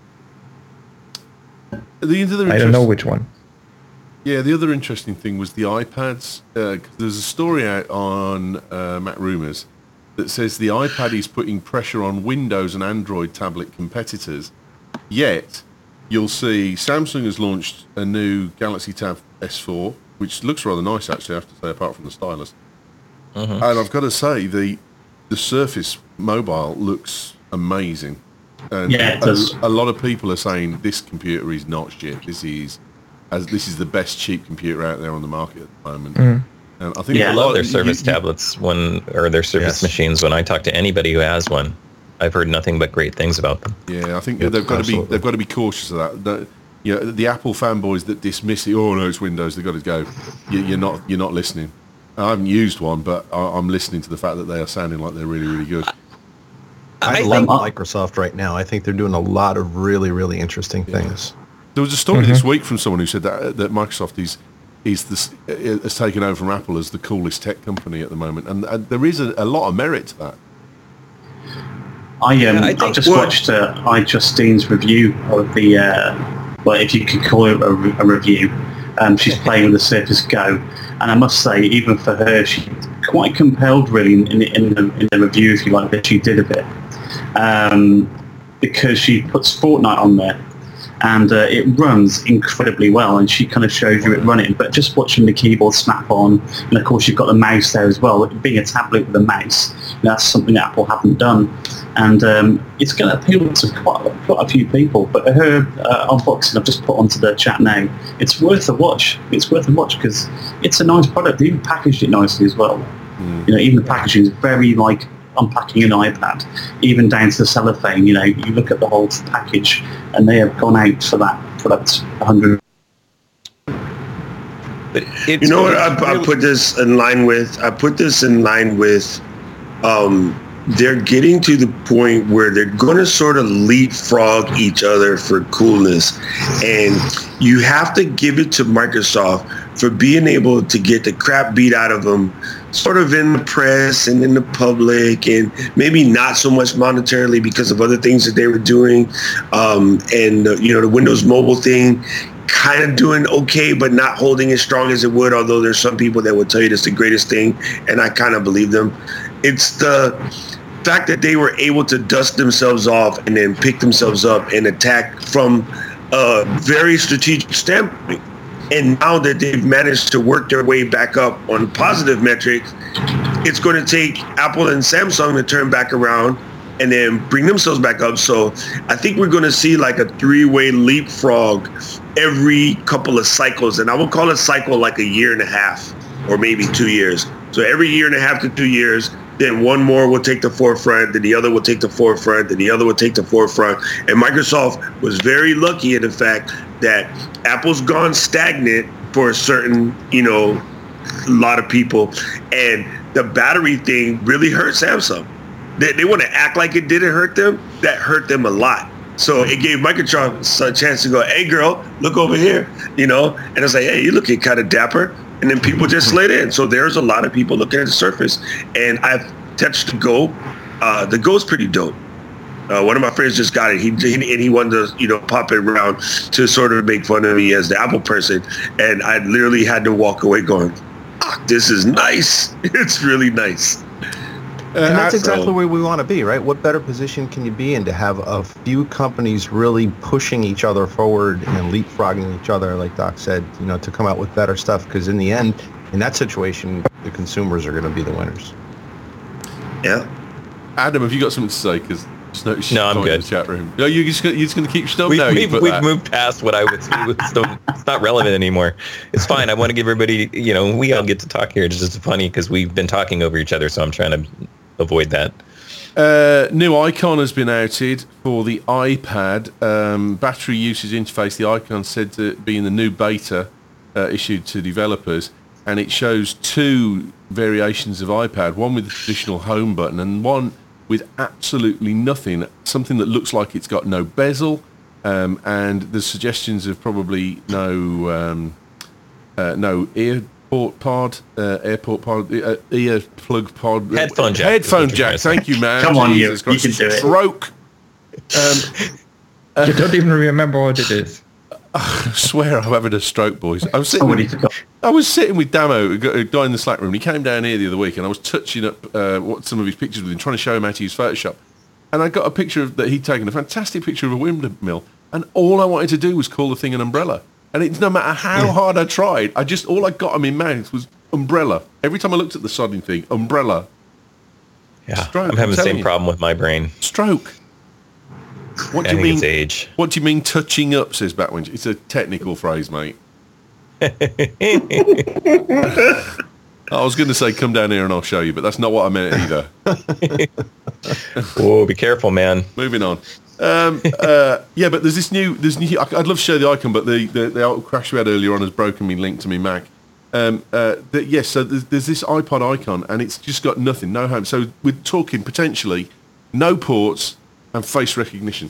The other I don't know interest- which one. Yeah, the other interesting thing was the iPads. Uh, 'cause there's a story out on uh, Mac Rumors that says the iPad is putting pressure on Windows and Android tablet competitors. Yet, you'll see Samsung has launched a new Galaxy Tab S four, which looks rather nice actually, I have to say, apart from the stylus. And I've got to say, the the Surface Mobile looks amazing. And Yeah, it a, does. a lot of people are saying this computer is not shit. This is as this is the best cheap computer out there on the market at the moment. Mm. And I think Yeah, a I lot love their you- service you- tablets when, or their service Yes. machines. When I talk to anybody who has one, I've heard nothing but great things about them. Yeah, I think Yep, they've got to absolutely. be they've got to be cautious of that. The, you know, the Apple fanboys that dismiss it. Oh no, it's Windows. They've got to go. You, you're not you're not listening. I haven't used one, but I, I'm listening to the fact that they are sounding like they're really really good. I, I love think- Microsoft right now. I think they're doing a lot of really, really interesting things. There was a story this week from someone who said that that Microsoft is is this has taken over from Apple as the coolest tech company at the moment, and, and there is a, a lot of merit to that. I um, Yeah, I I think- just Well- watched uh, iJustine's review of the, uh, well, if you could call it a, re- a review. Um, she's playing with the Surface Go, and I must say, even for her, she's quite compelled, really, in, in, in, the, in the review, if you like, that she did of it, um, because she puts Fortnite on there, and uh, it runs incredibly well, and she kind of shows you it running. But just watching the keyboard snap on, and of course you've got the mouse there as well. Being a tablet with a mouse, that's something that Apple haven't done, and um, it's going to appeal to quite, quite a few people. But her uh, unboxing, I've just put onto the chat now. It's worth a watch. It's worth a watch because it's a nice product. They even packaged it nicely as well. You know, even the packaging is very like unpacking an iPad, even down to the cellophane. You know, you look at the whole package, and they have gone out for that product one hundred. But it's, You know what? I, it's I really- put this in line with. I put this in line with. Um, they're getting to the point where they're going to sort of leapfrog each other for coolness, and you have to give it to Microsoft for being able to get the crap beat out of them, sort of in the press and in the public, and maybe not so much monetarily because of other things that they were doing, um, and uh, you know the Windows Mobile thing. Kind of doing okay, but not holding as strong as it would, although there's some people that would tell you that's the greatest thing, and I kind of believe them. It's the fact that they were able to dust themselves off and then pick themselves up and attack from a very strategic standpoint. And now that they've managed to work their way back up on positive metrics, it's going to take Apple and Samsung to turn back around and then bring themselves back up. So I think we're going to see like a three-way leapfrog every couple of cycles. And I would call a cycle like a year and a half or maybe two years. So every year and a half to two years, then one more will take the forefront, then the other will take the forefront, then the other will take the forefront. And Microsoft was very lucky in the fact that Apple's gone stagnant for a certain, you know, a lot of people. And the battery thing really hurt Samsung. They, they want to act like it didn't hurt them. That hurt them a lot. So it gave Microsoft a chance to go, hey, girl, look over here, you know. And it's like, hey, you're looking kind of dapper. and then people just slid in. So there's a lot of people looking at the Surface, and I've touched the Go. Uh, the Go's pretty dope. Uh, one of my friends just got it. He, he and he wanted to, you know, pop it around to sort of make fun of me as the Apple person, and I literally had to walk away going, ah, "This is nice. It's really nice." And that's Uh, exactly so- where we want to be, right? What better position can you be in to have a few companies really pushing each other forward and leapfrogging each other, like Doc said, you know, to come out with better stuff? Because in the end, in that situation, the consumers are going to be the winners. Yeah. Adam, have you got something to say? Because No, I'm good. In the chat room. No, you're just gonna, you're just going to keep stuff. We've, No, you we've, put we've that. moved past what I would say was still, it's not relevant anymore. It's fine. I want to give everybody, you know, we all get to talk here. It's just funny because we've been talking over each other, so I'm trying to avoid that. Uh, new icon has been outed for the iPad. Um, battery usage interface, the icon said to be in the new beta uh, issued to developers, and it shows two variations of iPad, one with the traditional home button and one with absolutely nothing, something that looks like it's got no bezel, um, and the suggestions of probably no um, uh, no earport pod, uh, airport pod, uh, ear plug pod, Headphone jack. headphone jack. Thank you, man. Come on, you. Jesus You Christ. can do it. Stroke. Um, You don't even remember what it is. I swear I'm having a stroke, boys. I was sitting. Somebody With, forgot. I was sitting with Damo, a gu- a guy in the Slack room. He came down here the other week, and I was touching up uh, what some of his pictures with him, trying to show him how to use Photoshop. And I got a picture of that he'd taken, a fantastic picture of a windmill, and all I wanted to do was call the thing an umbrella. And it's no matter how hard I tried, I just all I got on my mouth was umbrella. Every time I looked at the sodding thing, umbrella, Yeah, Stroke, I'm having I'm the same telling you. problem with my brain. stroke. What I do you think mean? it's age. What do you mean touching up? Says Batwinch. It's a technical phrase, mate. I was going to say, come down here and I'll show you, but that's not what I meant either. Whoa, be careful, man. Moving on. Um, uh, yeah, but there's this new, there's new, I'd love to show the icon, but the, the, the crash we had earlier on has broken me link to me Mac. Um, uh, the, yes, so there's, there's this iPod icon and it's just got nothing, no home. So we're talking potentially no ports and face recognition.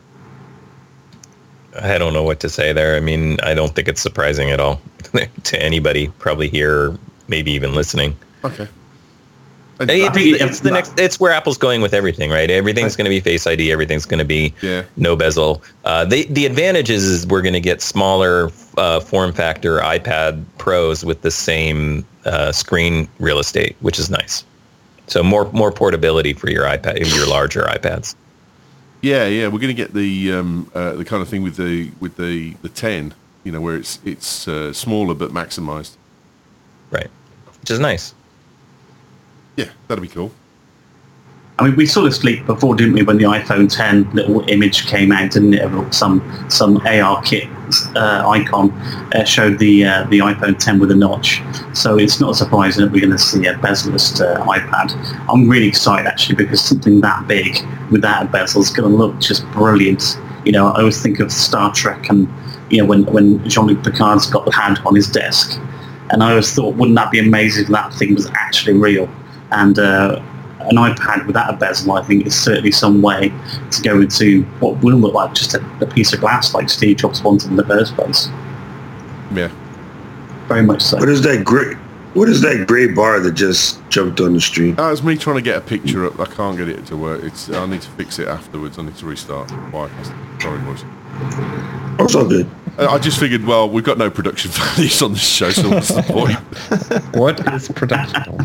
I don't know what to say there. I mean, I don't think it's surprising at all to anybody probably here, or maybe even listening. Okay. Hey, it's, think it's the next. It's where Apple's going with everything, right? Everything's going to be Face I D. Everything's going to be Yeah. no bezel. Uh, they, the advantage is, is we're going to get smaller uh, form factor iPad Pros with the same uh, screen real estate, which is nice. So more more portability for your iPad, your larger iPads. Yeah, yeah, we're going to get the um, uh, the kind of thing with the with the, the ten, you know, where it's it's uh, smaller but maximized. Right, which is nice. Yeah, that'll be cool. I mean, we saw this leak before, didn't we, when the iPhone ten little image came out, didn't it, of some some A R kit uh, icon uh, showed the uh, the iPhone ten with a notch. So it's not surprising that we're going to see a bezel-less uh, iPad. I'm really excited, actually, because something that big without a bezel is going to look just brilliant. You know, I always think of Star Trek and, you know, when, when Jean-Luc Picard's got the pad on his desk. And I always thought, wouldn't that be amazing if that thing was actually real? And uh, an iPad without a bezel, I think, is certainly some way to go into what will look like just a, a piece of glass like Steve Jobs wanted in the first place. Yeah. Very much so. What is that gray? What is that gray bar that just jumped on the street? That was me trying to get a picture up. I can't get it to work. It's I need to fix it afterwards. I need to restart. Why? Sorry, boys. Oh, it's all good. I I just figured, well, we've got no production values on this show, so what's the point? What is production?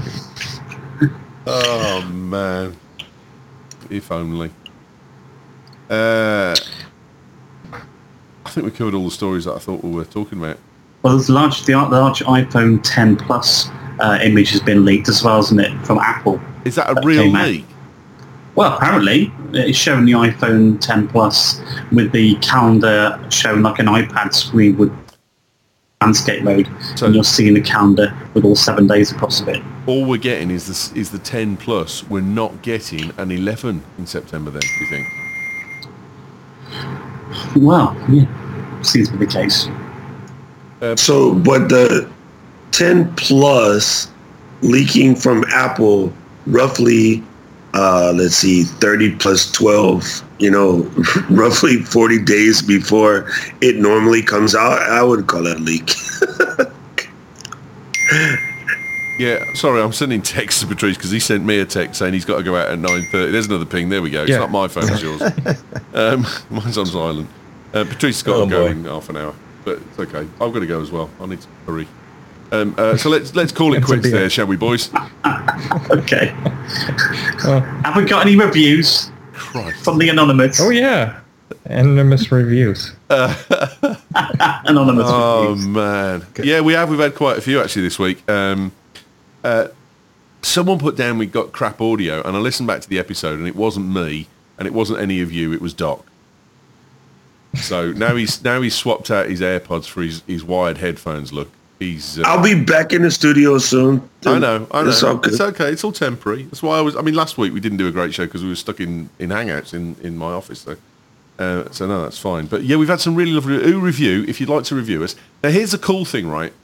Oh, man. If only. Uh, I think we covered all the stories that I thought we were talking about. Well, there's large, the large iPhone ten Plus uh, image has been leaked as well, isn't it, from Apple? Is that a That real came out. leak? Well, apparently, it's showing the iPhone ten Plus with the calendar showing like an iPad screen with landscape mode, So- and you're seeing the calendar with all seven days across of it. All we're getting is this is the ten plus. We're not getting an eleven in September. Then do you think? Well, yeah, seems to be the case. So, but the ten plus leaking from Apple, roughly, uh, let's see, thirty plus twelve, you know, roughly forty days before it normally comes out, I would call that a leak. Yeah, sorry, I'm sending texts to Patrice because he sent me a text saying he's got to go out at nine thirty. There's another ping. There we go. It's Yeah. not my phone, it's yours. Um, mine's on silent. Uh, Patrice has got Oh, to go boy. in half an hour, but it's okay. I've got to go as well. I need to hurry. Um, uh, so let's let's call it It's a quits beer. there, shall we, boys? Okay. Oh, Have we got any reviews Christ. from the anonymous? oh yeah, anonymous reviews. Anonymous Oh reviews. man, yeah, we have. We've had quite a few actually this week. Um, uh, someone put down we got crap audio, and I listened back to the episode, and it wasn't me, and it wasn't any of you. It was Doc. So now he's now he's swapped out his AirPods for his, his wired headphones. Look, he's. Uh, I'll be back in the studio soon. I know, I know. It's all good. It's okay. It's all temporary. That's why I was. I mean, last week we didn't do a great show because we were stuck in, in Hangouts in, in my office. So, uh, so no, that's fine. But yeah, we've had some really lovely Ooh review. If you'd like to review us, now here's the cool thing, right?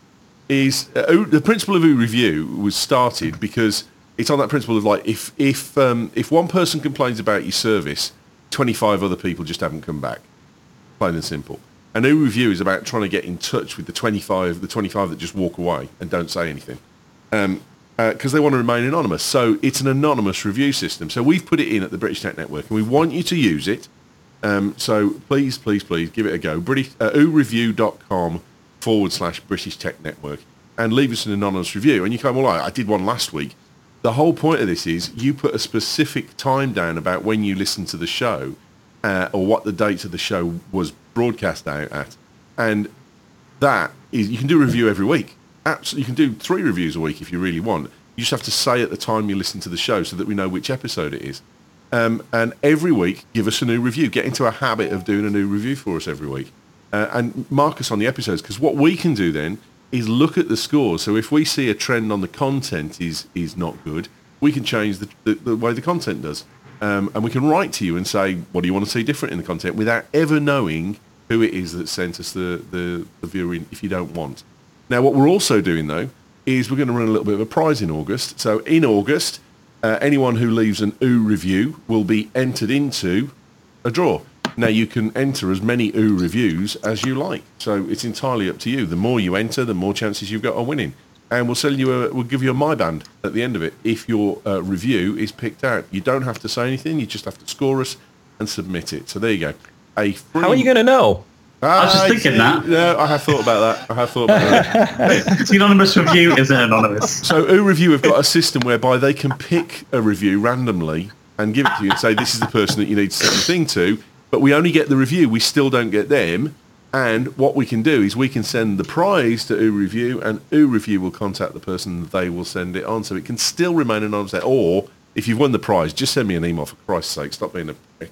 Is uh, Ooh, the principle of Ooh review was started because it's on that principle of like if if um, if one person complains about your service, twenty-five other people just haven't come back. Plain and simple. An Ooh review is about trying to get in touch with the twenty-five, the twenty-five that just walk away and don't say anything. Um, because they want to remain anonymous. So it's an anonymous review system. So we've put it in at the British Tech Network, and we want you to use it. Um, so please, please, please give it a go. British uh, ooreview.com forward slash British Tech Network, and leave us an anonymous review. And you go, well, I, I did one last week. The whole point of this is you put a specific time down about when you listen to the show, uh, or what the date of the show was broadcast out at, and that is you can do a review every week. Absolutely, you can do three reviews a week if you really want. You just have to say at the time you listen to the show so that we know which episode it is. Um, and every week, give us a new review. Get into a habit of doing a new review for us every week, uh, and mark us on the episodes. Because what we can do then is look at the scores. So if we see a trend on the content is is not good, we can change the, the, the way the content does. Um, and we can write to you and say, what do you want to see different in the content, without ever knowing who it is that sent us the, the, the viewing if you don't want. Now, what we're also doing, though, is we're going to run a little bit of a prize in August. So in August, uh, anyone who leaves an Ooh review will be entered into a draw. Now, you can enter as many Ooh reviews as you like. So it's entirely up to you. The more you enter, the more chances you've got of winning. And we'll sell you a, we'll give you a My Band at the end of it if your uh, review is picked out. You don't have to say anything. You just have to score us and submit it. So there you go. A free... How are you going to know? I was just Ah, thinking see, that. No, I have thought about that. I have thought about that. The anonymous review isn't anonymous. So Ooh Review have got a system whereby they can pick a review randomly and give it to you and say, this is the person that you need to send the thing to, but we only get the review. We still don't get them. And what we can do is we can send the prize to Ooh Review, and Ooh Review will contact the person that they will send it on. So it can still remain anonymous. Or if you've won the prize, just send me an email, for Christ's sake. Stop being a prick.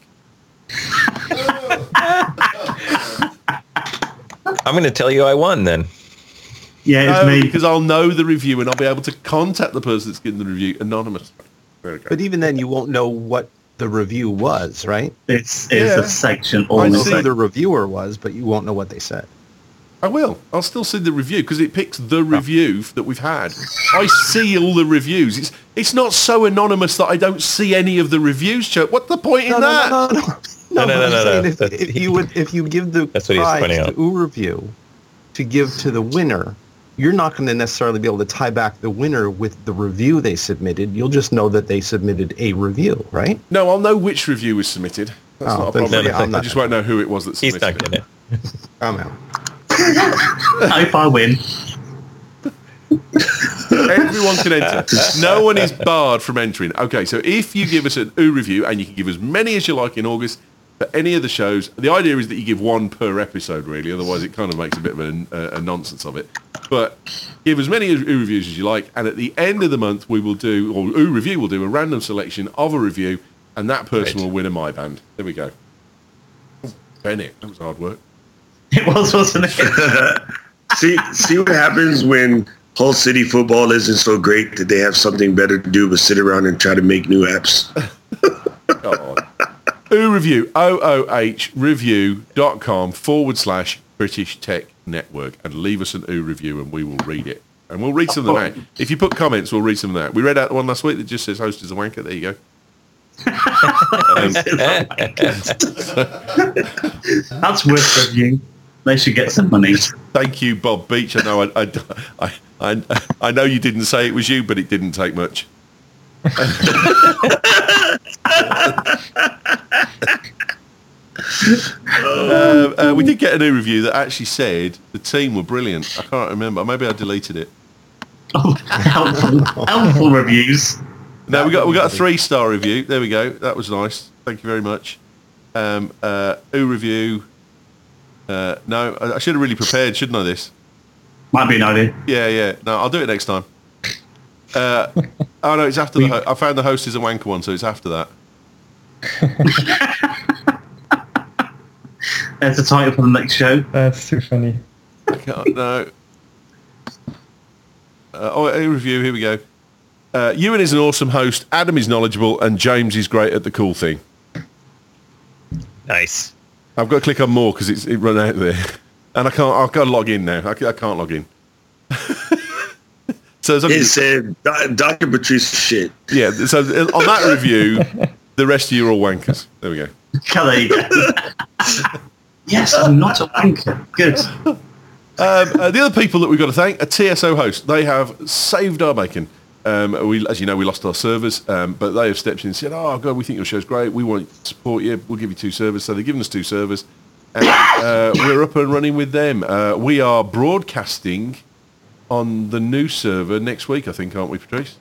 I'm going to tell you I won then. Yeah, it's No, me. because I'll know the review and I'll be able to contact the person that's getting the review anonymously. There we go. But even then, you won't know what the review was, right? This is Yeah. a section I all You know see. who the the reviewer was, but you won't know what they said. I will. I'll still see the review because it picks the review that we've had. I see all the reviews. It's it's not so anonymous that I don't see any of the reviews, Chuck. What's the point in No, that? no, no, no, no. No, no, but no, I'm no, saying no. If, That's- if you would, if you give the That's what he was prize pointing to out. Ooh Review to give to the winner, you're not going to necessarily be able to tie back the winner with the review they submitted. You'll just know that they submitted a review, right? No, I'll know which review was submitted. That's Oh, not a then problem. forget- I'm I not- just won't know who it was that He's submitted not it. getting it. I'm out. If I win, Everyone can enter. No one is barred from entering. Okay, so if you give us an Ooh review, and you can give as many as you like in August for any of the shows, the idea is that you give one per episode, really. Otherwise, it kind of makes a bit of a, a, a nonsense of it. But give as many Ooh reviews as you like, and at the end of the month, we will do, or Ooh Review will do a random selection of a review, and that person Right. will win a My Band. There we go. Bennett, that was hard work. it was, wasn't it? see, see what happens when Hull City football isn't so great that they have something better to do but sit around and try to make new apps. God. Ooh Review, O O H review.com forward slash British Tech Network, and leave us an Ooh review and we will read it. And we'll read some of them out. If you put comments, we'll read some of them out. We read out the one last week that just says host is a wanker. There you go. Um, That's worth review. They should get some money. Thank you, Bob Beach. I know I, I, I, I, I know you didn't say it was you, but it didn't take much. uh, uh, we did get a new review that actually said the team were brilliant. I can't remember. Maybe I deleted it. Oh, helpful, helpful reviews. No, we got we got a three star review. There we go. That was nice. Thank you very much. Um, uh, ooh review. Uh, no, I, I should have really prepared, shouldn't I? This might be an idea. Yeah, yeah. No, I'll do it next time. Uh, oh no, it's after the. Ho- I found the host is a wanker one, so it's after that. There's the title for the next show. That's too funny. I can't. No. Uh, oh, a review. Here we go. Uh, Ewan is an awesome host. Adam is knowledgeable, and James is great at the cool thing. Nice. I've got to click on more because it's it run out there, and I can't. I've got to log in now. I, I can't log in. So it said Doctor Patrice shit. Yeah. So on that review, the rest of you are all wankers. There we go. There you go. Yes, I'm not a wanker. Good. Um, uh, the other people that we've got to thank are T S O hosts. They have saved our bacon. Um, we, as you know, we lost our servers, um, but they have stepped in and said, "Oh God, we think your show's great. We want to support you. We'll give you two servers." So they've given us two servers, and uh, we're up and running with them. Uh, we are broadcasting on the new server next week, I think, aren't we, Patrice?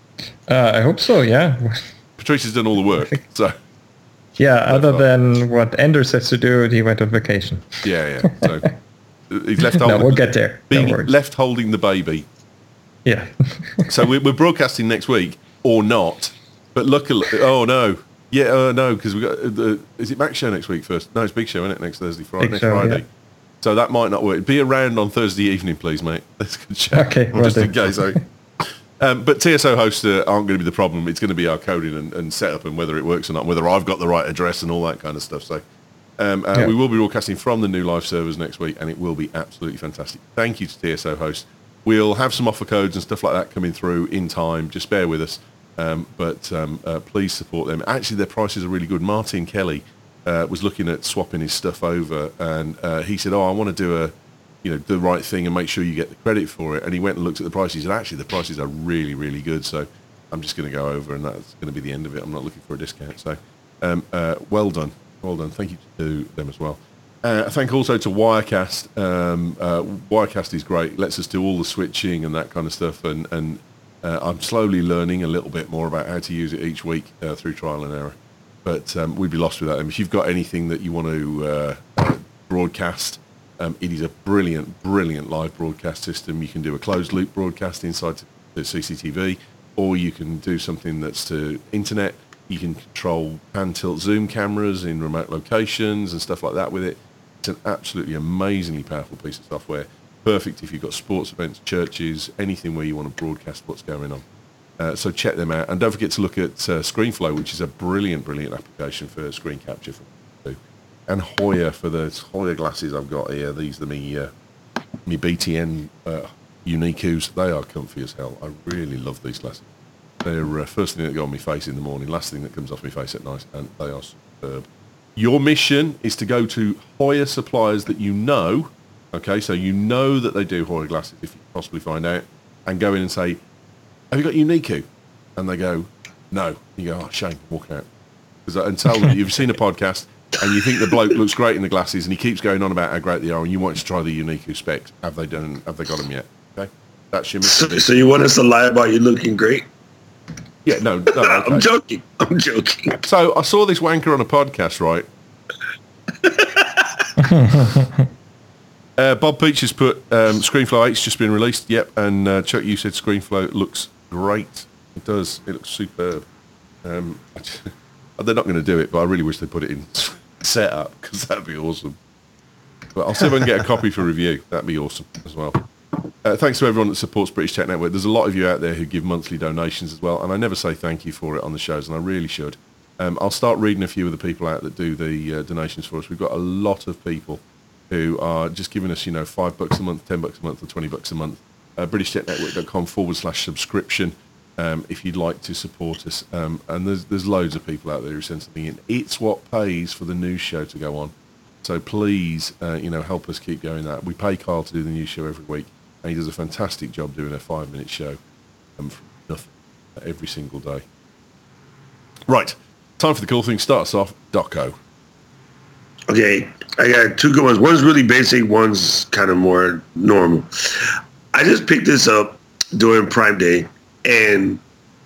Uh, I hope so. Yeah. Patrice has done all the work, so. Yeah, other than what Anders has to do, he went on vacation. Yeah, yeah. So he's left holding. No, we'll get there. Being left holding the baby. Yeah. So we're, we're broadcasting next week, or not. But luckily, oh no, yeah, uh, no, because we got the. Is it Max show next week first? No, it's Big Show, isn't it? Next Thursday, Friday, Big next show, Friday. Yeah. So that might not work. Be around on Thursday evening, please, mate. That's a good show. Okay, just well in case. I, um, but T S O hosts uh, aren't going to be the problem. It's going to be our coding and, and setup and whether it works or not, whether I've got the right address and all that kind of stuff. So um, uh, yeah. we will be broadcasting from the new live servers next week, and it will be absolutely fantastic. Thank you to T S O hosts. We'll have some offer codes and stuff like that coming through in time. Just bear with us. Um, but um, uh, please support them. Actually, their prices are really good. Martin Kelly uh, was looking at swapping his stuff over, and uh, he said, "Oh, I want to do a, you know, the right thing and make sure you get the credit for it." And he went and looked at the prices, and actually, the prices are really, really good. So I'm just going to go over, and that's going to be the end of it. I'm not looking for a discount. So um, uh, well done, well done. Thank you to them as well. Uh, thank also to Wirecast. Um, uh, Wirecast is great. Lets us do all the switching and that kind of stuff. And, and uh, I'm slowly learning a little bit more about how to use it each week uh, through trial and error. But um, we'd be lost without them. If you've got anything that you want to uh, uh, broadcast, um, it is a brilliant, brilliant live broadcast system. You can do a closed loop broadcast inside the C C T V, or you can do something that's to internet. You can control pan tilt zoom cameras in remote locations and stuff like that with it. It's an absolutely amazingly powerful piece of software. Perfect if you've got sports events, churches, anything where you want to broadcast what's going on. Uh, so check them out. And don't forget to look at uh, ScreenFlow, which is a brilliant, brilliant application for screen capture. For and Hoya for the Hoya glasses I've got here. These are me, uh, me B T N uh, Uniqus. They are comfy as hell. I really love these glasses. They're uh, first thing that go on my face in the morning, last thing that comes off my face at night, and they are superb. Your mission is to go to Hoya suppliers that you know, okay, so you know that they do Hoya glasses if you can possibly find out, and go in and say, "Have you got Uniqu?" And they go, "No." You go, "Oh, shame," walk out. And tell them that you've seen a podcast and you think the bloke looks great in the glasses and he keeps going on about how great they are and you want to try the Uniqu specs. Have they done, have they got them yet? Okay, that's your mission. So, so you want us to lie about you looking great? Yeah, no, no okay. I'm joking. I'm joking. So I saw this wanker on a podcast, right? uh, Bob Peach has put um, ScreenFlow eight's just been released. Yep, and uh, Chuck, you said ScreenFlow looks great. It does. It looks superb. Um, they're not going to do it, but I really wish they put it in setup because that'd be awesome. But I'll see if I can get a copy for review. That'd be awesome as well. Uh, thanks to everyone that supports British Tech Network. There's a lot of you out there who give monthly donations as well, and I never say thank you for it on the shows, and I really should. Um, I'll start reading a few of the people out that do the uh, donations for us. We've got a lot of people who are just giving us, you know, five bucks a month, ten bucks a month, or twenty bucks a month. Uh, BritishTechNetwork.com forward slash subscription um, if you'd like to support us. Um, and there's there's loads of people out there who send something in. It's what pays for the news show to go on. So please, uh, you know, help us keep going that. We pay Carl to do the news show every week, and he does a fantastic job doing a five-minute show um, for nothing every single day. Right, time for the cool thing. Starts off, Doco. Okay, I got two good ones. One's really basic, one's kind of more normal. I just picked this up during Prime Day, and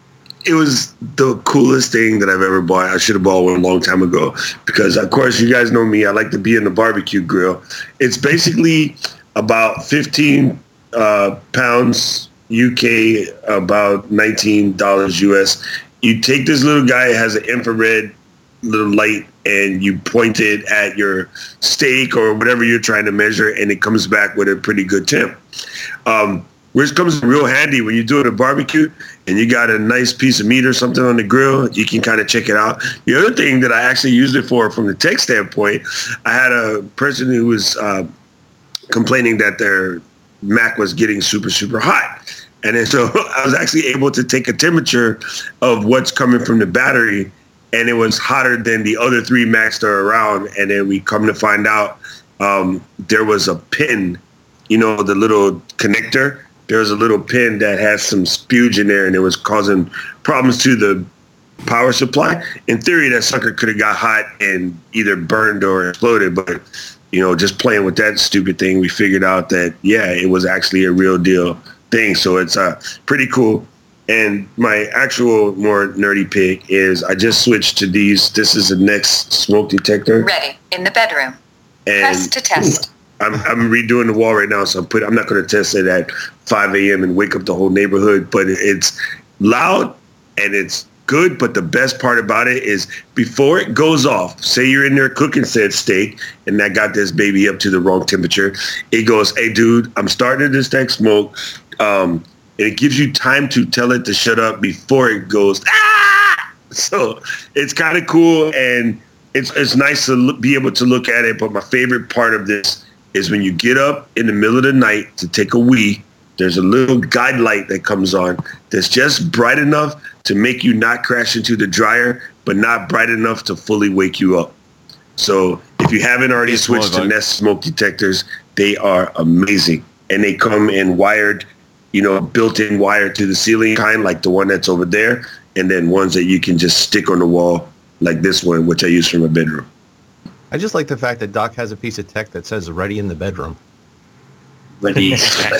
it was the coolest thing that I've ever bought. I should have bought one a long time ago because, of course, you guys know me. I like to be in the barbecue grill. It's basically about fifteen uh, pounds U K, about nineteen dollars U S. You take this little guy, it has an infrared little light, and you point it at your steak or whatever you're trying to measure, and it comes back with a pretty good temp. Um, which comes in real handy when you're doing a barbecue and you got a nice piece of meat or something on the grill. You can kind of check it out. The other thing that I actually used it for from the tech standpoint, I had a person who was uh, complaining that their Mac was getting super, super hot. And then so I was actually able to take a temperature of what's coming from the battery, and it was hotter than the other three Macs that are around. And then we come to find out um, there was a pin, you know, the little connector. There was a little pin that has some spuge in there, and it was causing problems to the power supply. In theory, that sucker could have got hot and either burned or exploded. But, you know, just playing with that stupid thing, we figured out that, yeah, it was actually a real deal thing. So it's uh, pretty cool. And my actual more nerdy pick is I just switched to these. This is the Next smoke detector. Ready in the bedroom. And Press to test. I'm, I'm redoing the wall right now, so I'm, put, I'm not going to test it at five a.m. and wake up the whole neighborhood. But it's loud and it's good. But the best part about it is before it goes off, say you're in there cooking said steak and that got this baby up to the wrong temperature. It goes, hey, dude, I'm starting to detect smoke. Um, and it gives you time to tell it to shut up before it goes, ah! So it's kind of cool, and it's it's nice to look, be able to look at it. But my favorite part of this is when you get up in the middle of the night to take a wee, there's a little guide light that comes on that's just bright enough to make you not crash into the dryer, but not bright enough to fully wake you up. So if you haven't already It's switched to fun, Nest smoke detectors, they are amazing. And they come in wired, you know, built-in wire to the ceiling kind, like the one that's over there, and then ones that you can just stick on the wall, like this one, which I use for my bedroom. I just like the fact that Doc has a piece of tech that says ready in the bedroom. Ready.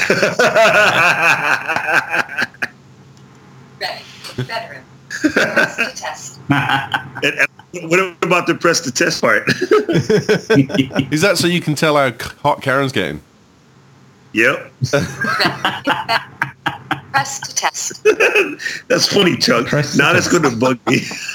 Ready. Bedroom. Press to test. And, and what about the press the test part? Is that so you can tell how hot Karen's getting? Yep. Press to test. That's funny, Chuck. Press Now the that's going to bug me.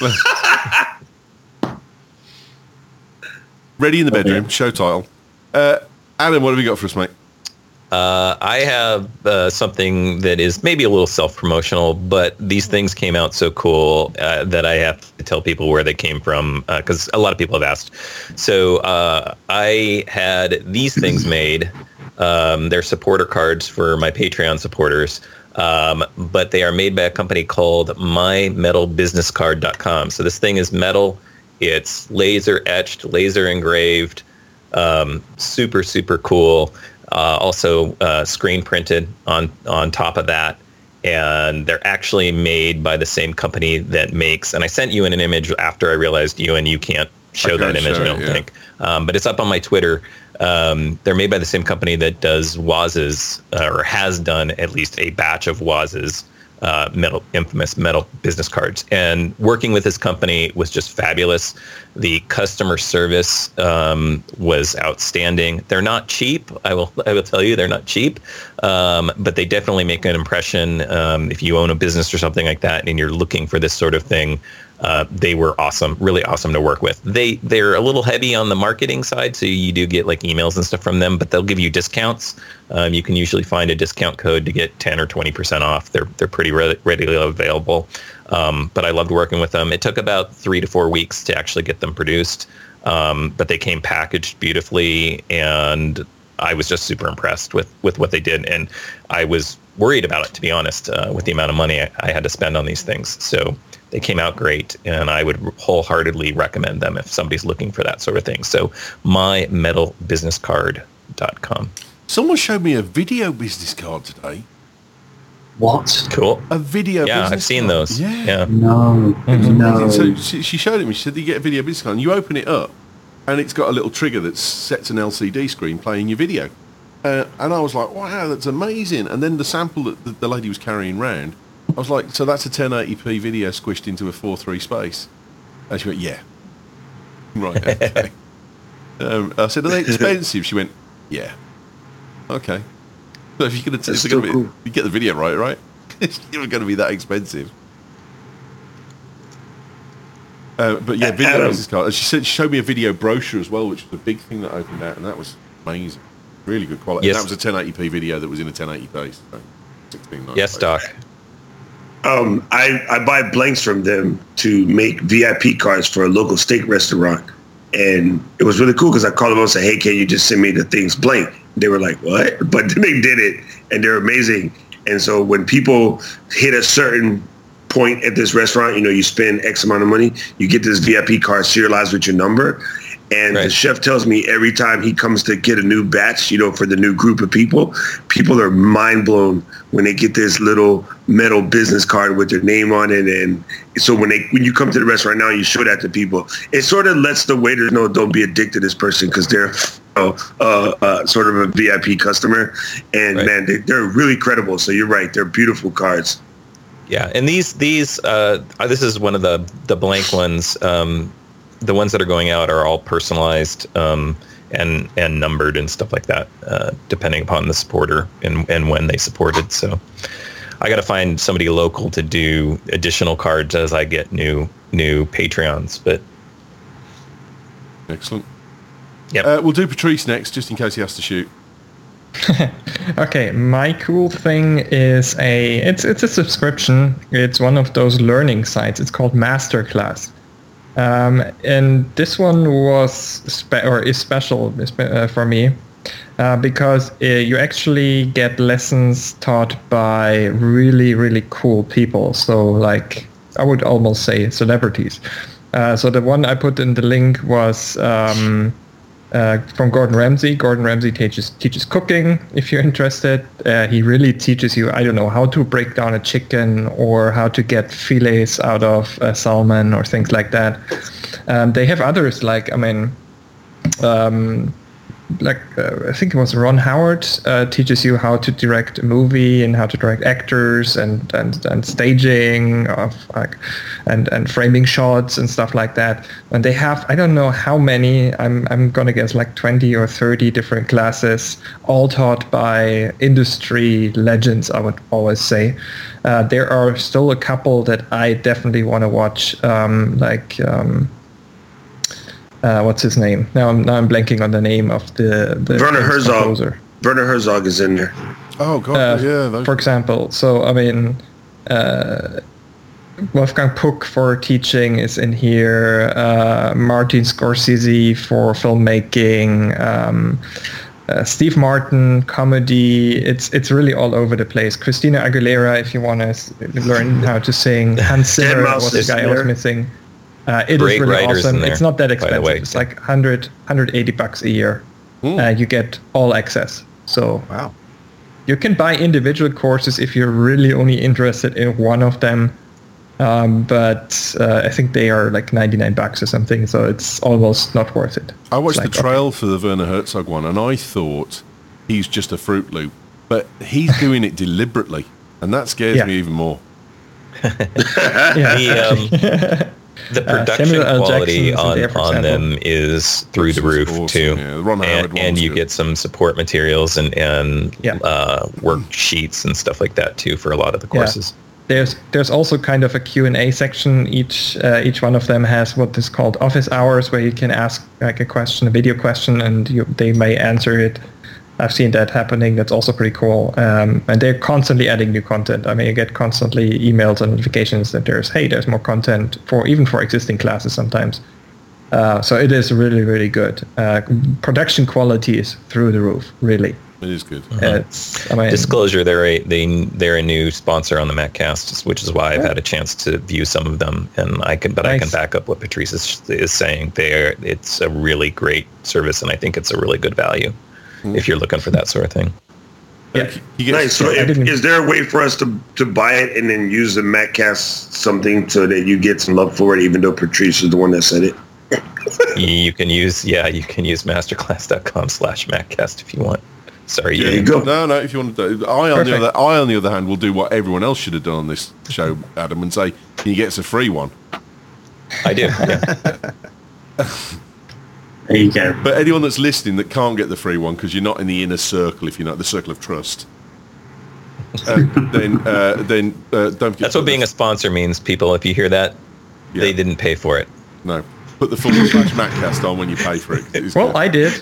Ready in the bedroom, show title. Uh, Adam, what have you got for us, mate? Uh, I have uh, something that is maybe a little self-promotional, but these things came out so cool uh, that I have to tell people where they came from, because uh, a lot of people have asked. So uh, I had these things made. Um, they're supporter cards for my Patreon supporters, um, but they are made by a company called my metal business card dot com. So this thing is metal. It's laser etched, laser engraved, um, super, super cool. Uh, also uh, screen printed on, on top of that. And they're actually made by the same company that makes, and I sent you an image after I realized you and you can't show I that can't image, show I it, don't yeah. think. Um, but it's up on my Twitter. Um, they're made by the same company that does Woz's, uh, or has done at least a batch of Woz's uh, metal, infamous metal business cards. And working with this company was just fabulous. The customer service um, was outstanding. They're not cheap. I will I will tell you, they're not cheap, um, but they definitely make an impression. Um, if you own a business or something like that, and you're looking for this sort of thing, uh, they were awesome, really awesome to work with. They they're a little heavy on the marketing side, so you do get like emails and stuff from them, but they'll give you discounts. Um, you can usually find a discount code to get ten or twenty percent off. They're they're pretty re- readily available. Um, but I loved working with them. It took about three to four weeks to actually get them produced, um, but they came packaged beautifully, and I was just super impressed with, with what they did. And I was worried about it, to be honest, uh, with the amount of money I, I had to spend on these things. So they came out great, and I would wholeheartedly recommend them if somebody's looking for that sort of thing. So my metal business card dot com. Someone showed me a video business card today. What? Cool. A video Yeah, business I've seen card. those. Yeah. Yeah. No. No. So she, she showed it me. She said, you get a video business card, and you open it up, and it's got a little trigger that sets an L C D screen playing your video. Uh, and I was like, wow, that's amazing. And then the sample that the, the lady was carrying around, I was like, so that's a ten eighty p video squished into a four three space. And she went, yeah. Right, okay. um, I said, are they expensive? She went, yeah. Okay. So if you're going to, if still gonna be, cool. you get the video right, right? It's not going to be that expensive. Uh, but yeah, video Adam. business card. She said she showed me a video brochure as well, which was a big thing that opened out, and that was amazing, really good quality. Yes. And that was a ten eighty p video that was in a ten eighty p. So sixteen ninety. Yes, Doc. Um, I, I buy blanks from them to make V I P cards for a local steak restaurant. And it was really cool because I called them up and said, hey, can you just send me the things blank? They were like, what? But then they did it, and they're amazing. And so when people hit a certain point at this restaurant, you know, you spend X amount of money, you get this V I P card serialized with your number. And Right. the chef tells me every time he comes to get a new batch, you know, for the new group of people, people are mind blown when they get this little metal business card with their name on it. And so when they when you come to the restaurant now, you show that to people. It sort of lets the waiters know, don't be addicted to this person because they're uh, uh, uh, sort of a V I P customer. And Right. man, they, they're really credible. So you're right. They're beautiful cards. Yeah, and these these uh, this is one of the the blank ones. Um, the ones that are going out are all personalized um, and and numbered and stuff like that, uh, depending upon the supporter and and when they supported. So I got to find somebody local to do additional cards as I get new new Patreons. But Excellent. Yep. Uh, we'll do Patrice next, just in case he has to shoot. Okay, my cool thing is a it's it's a subscription. It's one of those learning sites. It's called Masterclass. Um, and this one was spe- or is special uh, for me uh, because uh, you actually get lessons taught by really, really cool people. So like, I would almost say celebrities. Uh, so the one I put in the link was um, uh, from Gordon Ramsay. Gordon Ramsay teaches teaches cooking. If you're interested, uh, he really teaches you, I don't know, how to break down a chicken or how to get fillets out of uh, salmon or things like that. Um, they have others like, I mean, um, like uh, I think it was Ron Howard uh, teaches you how to direct a movie and how to direct actors and and, and staging of like and and framing shots and stuff like that. And they have, I don't know how many, I'm I'm gonna guess like twenty or thirty different classes, all taught by industry legends, I would always say. Uh, there are still a couple that I definitely want to watch, um, like. Um, Uh, what's his name? Now I'm now I'm blanking on the name of the, the Werner Herzog. composer. Werner Herzog is in there. Oh, God, Uh, yeah. Those, For example, so I mean, uh, Wolfgang Puck for teaching is in here. Uh, Martin Scorsese for filmmaking. Um, uh, Steve Martin comedy. It's it's really all over the place. Christina Aguilera, if you want to learn how to sing. Hans Zimmer Mouse was the is guy I was there. missing. Uh, it Great is really writers awesome. in there, It's not that by the expensive. way. It's like one hundred, one hundred eighty bucks a year. Mm. Uh, you get all access. So Wow. you can buy individual courses if you're really only interested in one of them. Um, but uh, I think they are like ninety-nine bucks or something. So it's almost not worth it. I watched It's the like, trail for the Werner Herzog one, and I thought he's just a Fruit Loop, but he's doing it deliberately, and that scares Yeah. me even more. okay. Yeah. the um, the production Samuel L. quality Jackson's in on there, for on example. them is through the Which is roof awesome, too. yeah. The Ron Howard and, one and was you good. get some support materials and and Yeah. uh, worksheets and stuff like that too for a lot of the Yeah. courses. There's there's also kind of a Q and A section. Each uh, each one of them has what is called office hours, where you can ask like a question, a video question, and you, they may answer it. I've seen that happening. That's also pretty cool. Um, and they're constantly adding new content. I mean, you get constantly emails and notifications that there's, hey, there's more content for even for existing classes sometimes. Uh, so it is really, really good. Uh, production quality is through the roof, really. It is good. Uh, it's, I mean, Disclosure: they're a they they're a new sponsor on the MacCast, which is why I've had a chance to view some of them, and I can but nice. I can back up what Patrice is, is saying. They are, it's a really great service, and I think it's a really good value mm. if you're looking for that sort of thing. Yeah, you nice. So, if, is there a way for us to to buy it and then use the MacCast something so that you get some love for it, even though Patrice is the one that said it? You can use yeah, you can use masterclass dot com slash MacCast if you want. Sorry, there you go. No, no. If you want to, do, I on Perfect. the other, I on the other hand will do what everyone else should have done on this show, Adam, and say he gets a free one. I do. Yeah. There you go. But anyone that's listening that can't get the free one because you're not in the inner circle, if you're not the circle of trust, uh, then uh, then uh, don't forget. That's what being a sponsor means, people. If you hear that, yeah. they didn't pay for it. No, put the forward slash MacCast on when you pay for it. it well, good. I did.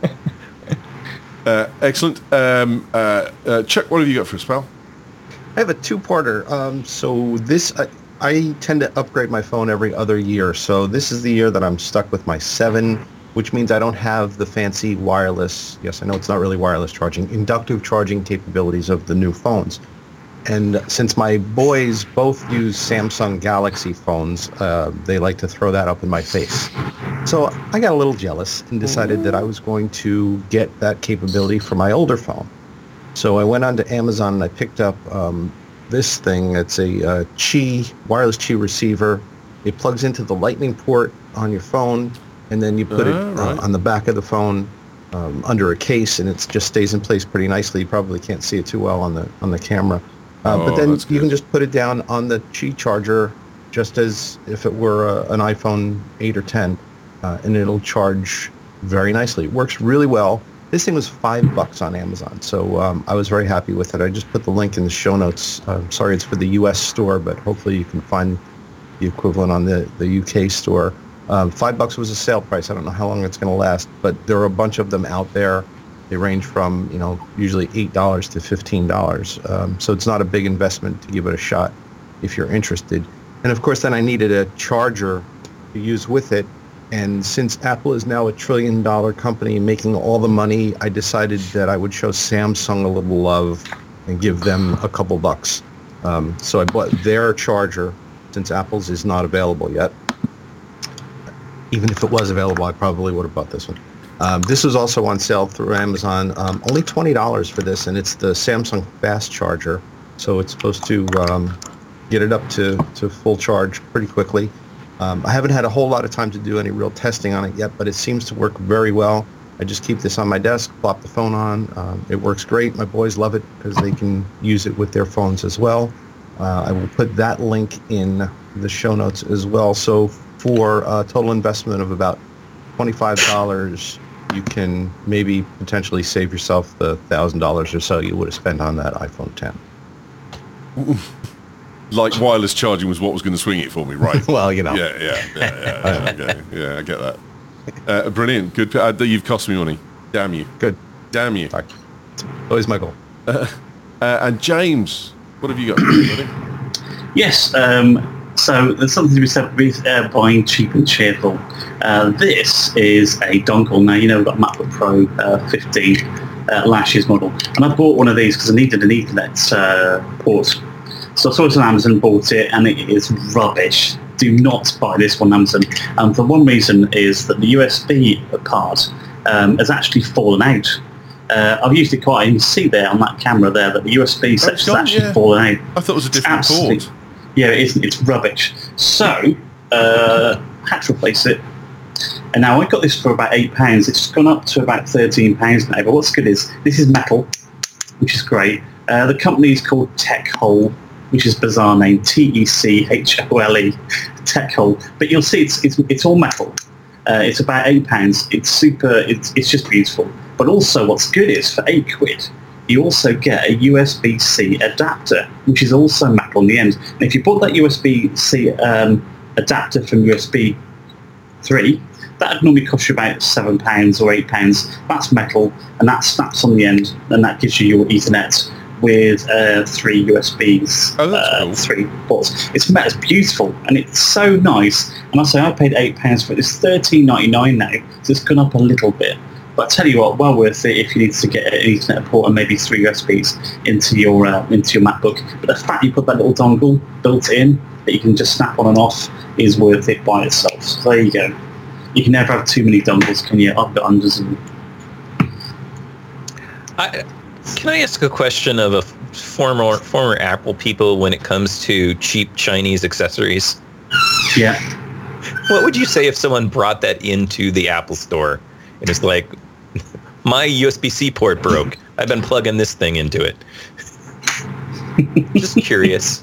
Uh, excellent. Um, uh, uh, Chuck, what have you got for us, pal? I have a two-parter. Um, so this, I, I tend to upgrade my phone every other year. So this is the year that I'm stuck with my seven, which means I don't have the fancy wireless, yes, I know it's not really wireless charging, inductive charging capabilities of the new phones. And since my boys both use Samsung Galaxy phones, uh, they like to throw that up in my face. So I got a little jealous and decided that I was going to get that capability for my older phone. So I went onto Amazon and I picked up um, this thing. It's a uh, Qi, wireless Qi receiver. It plugs into the lightning port on your phone, and then you put uh, it right. uh, on the back of the phone um, under a case, and it just stays in place pretty nicely. You probably can't see it too well on the on the camera. Uh, oh, but then you can just put it down on the Qi charger just as if it were a, an iPhone eight or ten, uh, and it'll charge very nicely. It works really well. This thing was five bucks on Amazon, so um, I was very happy with it. I just put the link in the show notes. Uh, sorry it's for the U S store, but hopefully you can find the equivalent on the, the U K store. Um, five bucks was a sale price. I don't know how long it's going to last, but there are a bunch of them out there. They range from, you know, usually eight dollars to fifteen dollars. Um, so it's not a big investment to give it a shot if you're interested. And of course, then I needed a charger to use with it. And since Apple is now a trillion dollar company making all the money, I decided that I would show Samsung a little love and give them a couple bucks. Um, so I bought their charger since Apple's is not available yet. Even if it was available, I probably would have bought this one. Um, this was also on sale through Amazon. Um, only twenty dollars for this, and it's the Samsung Fast Charger. So it's supposed to um, get it up to, to full charge pretty quickly. Um, I haven't had a whole lot of time to do any real testing on it yet, but it seems to work very well. I just keep this on my desk, plop the phone on. Um, it works great. My boys love it because they can use it with their phones as well. Uh, I will put that link in the show notes as well. So for a total investment of about twenty-five dollars, you can maybe potentially save yourself the one thousand dollars or so you would have spent on that iPhone ten. Like wireless charging was what was going to swing it for me, right? Well, you know. Yeah, yeah, yeah, yeah, yeah, okay. Yeah, I get that. Uh, brilliant. Good. Uh, you've cost me money. Damn you. Good. Damn you. Sorry. Always my goal. Uh, uh, and James, what have you got, buddy? Yes. Um, so there's something to be said with uh, buying cheap and cheerful. Uh, this is a dongle. Now, you know, we've got MacBook Pro uh, fifteen uh, last year's model. And I bought one of these because I needed an Ethernet uh, port. So I saw it on Amazon, bought it, and it is rubbish. Do not buy this one on Amazon. And for one reason is that the U S B part um, has actually fallen out. Uh, I've used it quite. You can see there on that camera there that the U S B section has actually yeah. fallen out. I thought it was a different port. Yeah, it isn't. It's rubbish. So uh, had to replace it. And now I got this for about eight pounds. It's gone up to about thirteen pounds now. But what's good is this is metal, which is great. Uh, the company is called Techhole, which is a bizarre name, T E C H O L E, Techhole. But you'll see it's it's, it's all metal. Uh, it's about eight pounds. It's super. It's it's just beautiful. But also, what's good is for eight quid, you also get a U S B C adapter, which is also metal in the end. And if you bought that U S B C um, adapter from U S B three, that would normally cost you about seven pounds or eight pounds. That's metal, and that snaps on the end, and that gives you your Ethernet with uh, three U S Bs, Oh, that's uh, cool. three ports. It's it's beautiful and it's so nice. And I say I paid eight pounds for it. It's thirteen ninety nine now, so it's gone up a little bit. But I tell you what, well worth it if you need to get an Ethernet port and maybe three U S Bs into your uh, into your MacBook. But the fact you put that little dongle built in that you can just snap on and off is worth it by itself. So there you go. You can never have too many dongles, can you? I've got hundreds of them. I, can I ask a question of a former former Apple people when it comes to cheap Chinese accessories? Yeah. What would you say if someone brought that into the Apple store and it's like, my U S B C port broke. I've been plugging this thing into it. Just curious.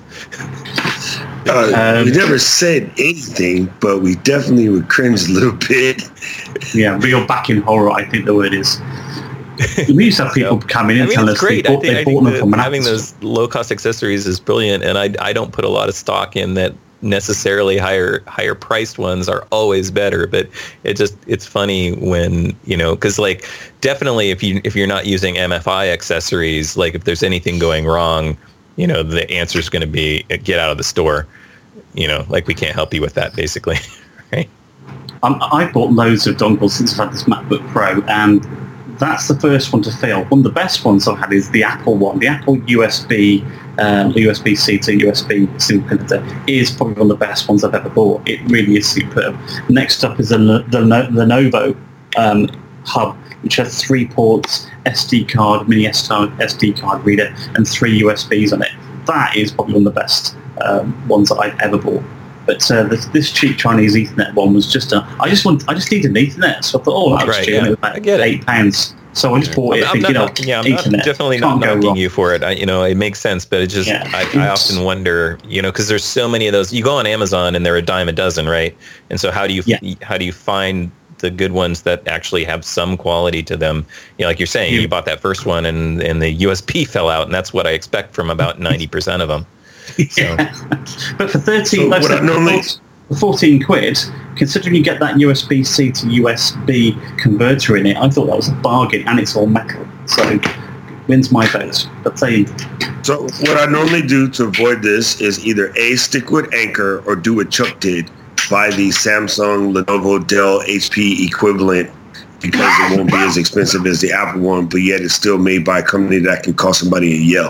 Uh, Um, we never said anything, but we definitely would cringe a little bit. Yeah, real back in horror, I think the word is. We used to have people come in I and mean, tell it's us they great. I bought, think, they I bought think them that from an having Apple those low-cost accessories is brilliant, and I, I don't put a lot of stock in that necessarily higher higher priced ones are always better, but it just it's funny when, you know, because like definitely if you if you're not using M F I accessories, like if there's anything going wrong, you know, the answer is going to be get out of the store. You know, like we can't help you with that, basically, right? Um, I bought loads of dongles since I've had this MacBook Pro, and that's the first one to fail. One of the best ones I've had is the Apple one. The Apple U S B, um, U S B C to U S B SIM connector is probably one of the best ones I've ever bought. It really is superb. Next up is the, the, the Lenovo um, hub, which has three ports, S D card, mini S D card reader, and three U S Bs on it. That is probably one of the best um, ones that I've ever bought. But uh, this, this cheap Chinese Ethernet one was just a. I just want. I just needed an Ethernet, so I thought, oh, that was Right, cheap. yeah. And it was I like get it. eight pounds. So I just bought it, I'm thinking, not, oh, yeah, I'm Ethernet. not, definitely Can't not go knocking wrong. you for it. I, you know, it makes sense, but it just, Yeah, I, I it's- often wonder, you know, because there's so many of those. You go on Amazon and they're a dime a dozen, right? And so how do you, Yeah. how do you find the good ones that actually have some quality to them? You know, like you're saying, You- you bought that first one and, and the U S B fell out, and that's what I expect from about ninety percent of them. Yeah. But for thirteen, So like I what said, I normally- for fourteen quid, considering you get that U S B C to U S B converter in it, I thought that was a bargain, and it's all metal. So wins my vote. But they, So what I normally do to avoid this is either A, stick with Anchor, or do what Chuck did, buy the Samsung, Lenovo, Dell, H P equivalent, because it won't be as expensive as the Apple one, but yet it's still made by a company that can cost somebody a yell.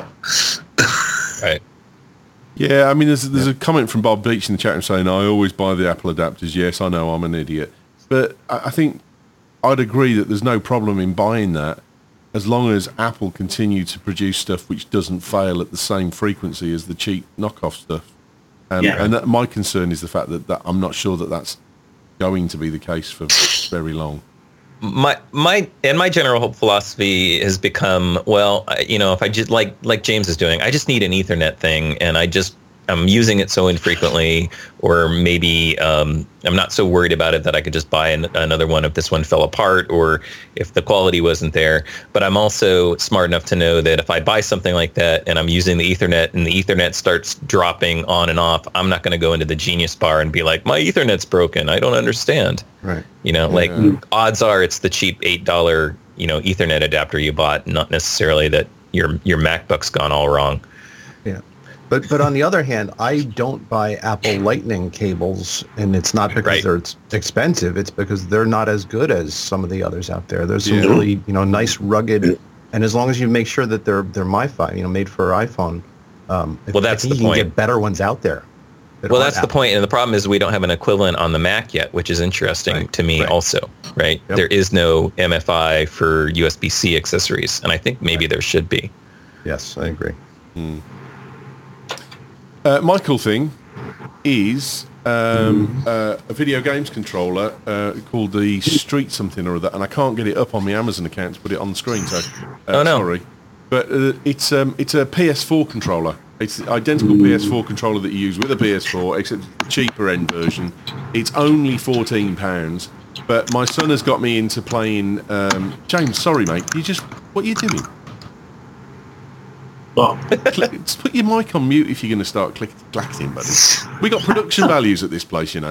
Right. Yeah, I mean, there's there's a comment from Bob Beach in the chat room saying, I always buy the Apple adapters. Yes, I know, I'm an idiot. But I I think I'd agree that there's no problem in buying that as long as Apple continue to produce stuff which doesn't fail at the same frequency as the cheap knockoff stuff. And, Yeah. and that, my concern is the fact that, that I'm not sure that that's going to be the case for very long. my my and my general philosophy has become, well, I- you know, if I just like like James is doing, I just need an Ethernet thing, and I just I'm using it so infrequently, or maybe um, I'm not so worried about it that I could just buy an, another one if this one fell apart or if the quality wasn't there. But I'm also smart enough to know that if I buy something like that and I'm using the Ethernet and the Ethernet starts dropping on and off, I'm not going to go into the Genius Bar and be like, my Ethernet's broken. I don't understand. Right. You know, like Yeah. odds are it's the cheap eight dollar, you know, Ethernet adapter you bought, not necessarily that your your MacBook's gone all wrong. Yeah. But but on the other hand, I don't buy Apple Lightning cables, and it's not because Right. they're it's expensive. It's because they're not as good as some of the others out there. There's some Yeah. really, you know, nice rugged, and as long as you make sure that they're they're MiFi, you know, made for iPhone. Um, Well, that's I think the you point. can get better ones out there. that Well, aren't that's the Apple. point, and the problem is we don't have an equivalent on the Mac yet, which is interesting Right, to me right. also, right? Yep. There is no M F I for U S B C accessories, and I think maybe there should be. Yes, I agree. Uh, my cool thing is um, uh, a video games controller uh, called the Street something or other, and I can't get it up on my Amazon account to put it on the screen. So, uh, Oh, no. sorry, but uh, it's um, it's a P S four controller. It's the identical P S four controller that you use with a P S four, except the cheaper end version. It's only fourteen pounds, but my son has got me into playing. Um, James, sorry, mate, you just what are you doing? well, Click, just put your mic on mute if you're going to start click, clacking, buddy. We got production values at this place, you know.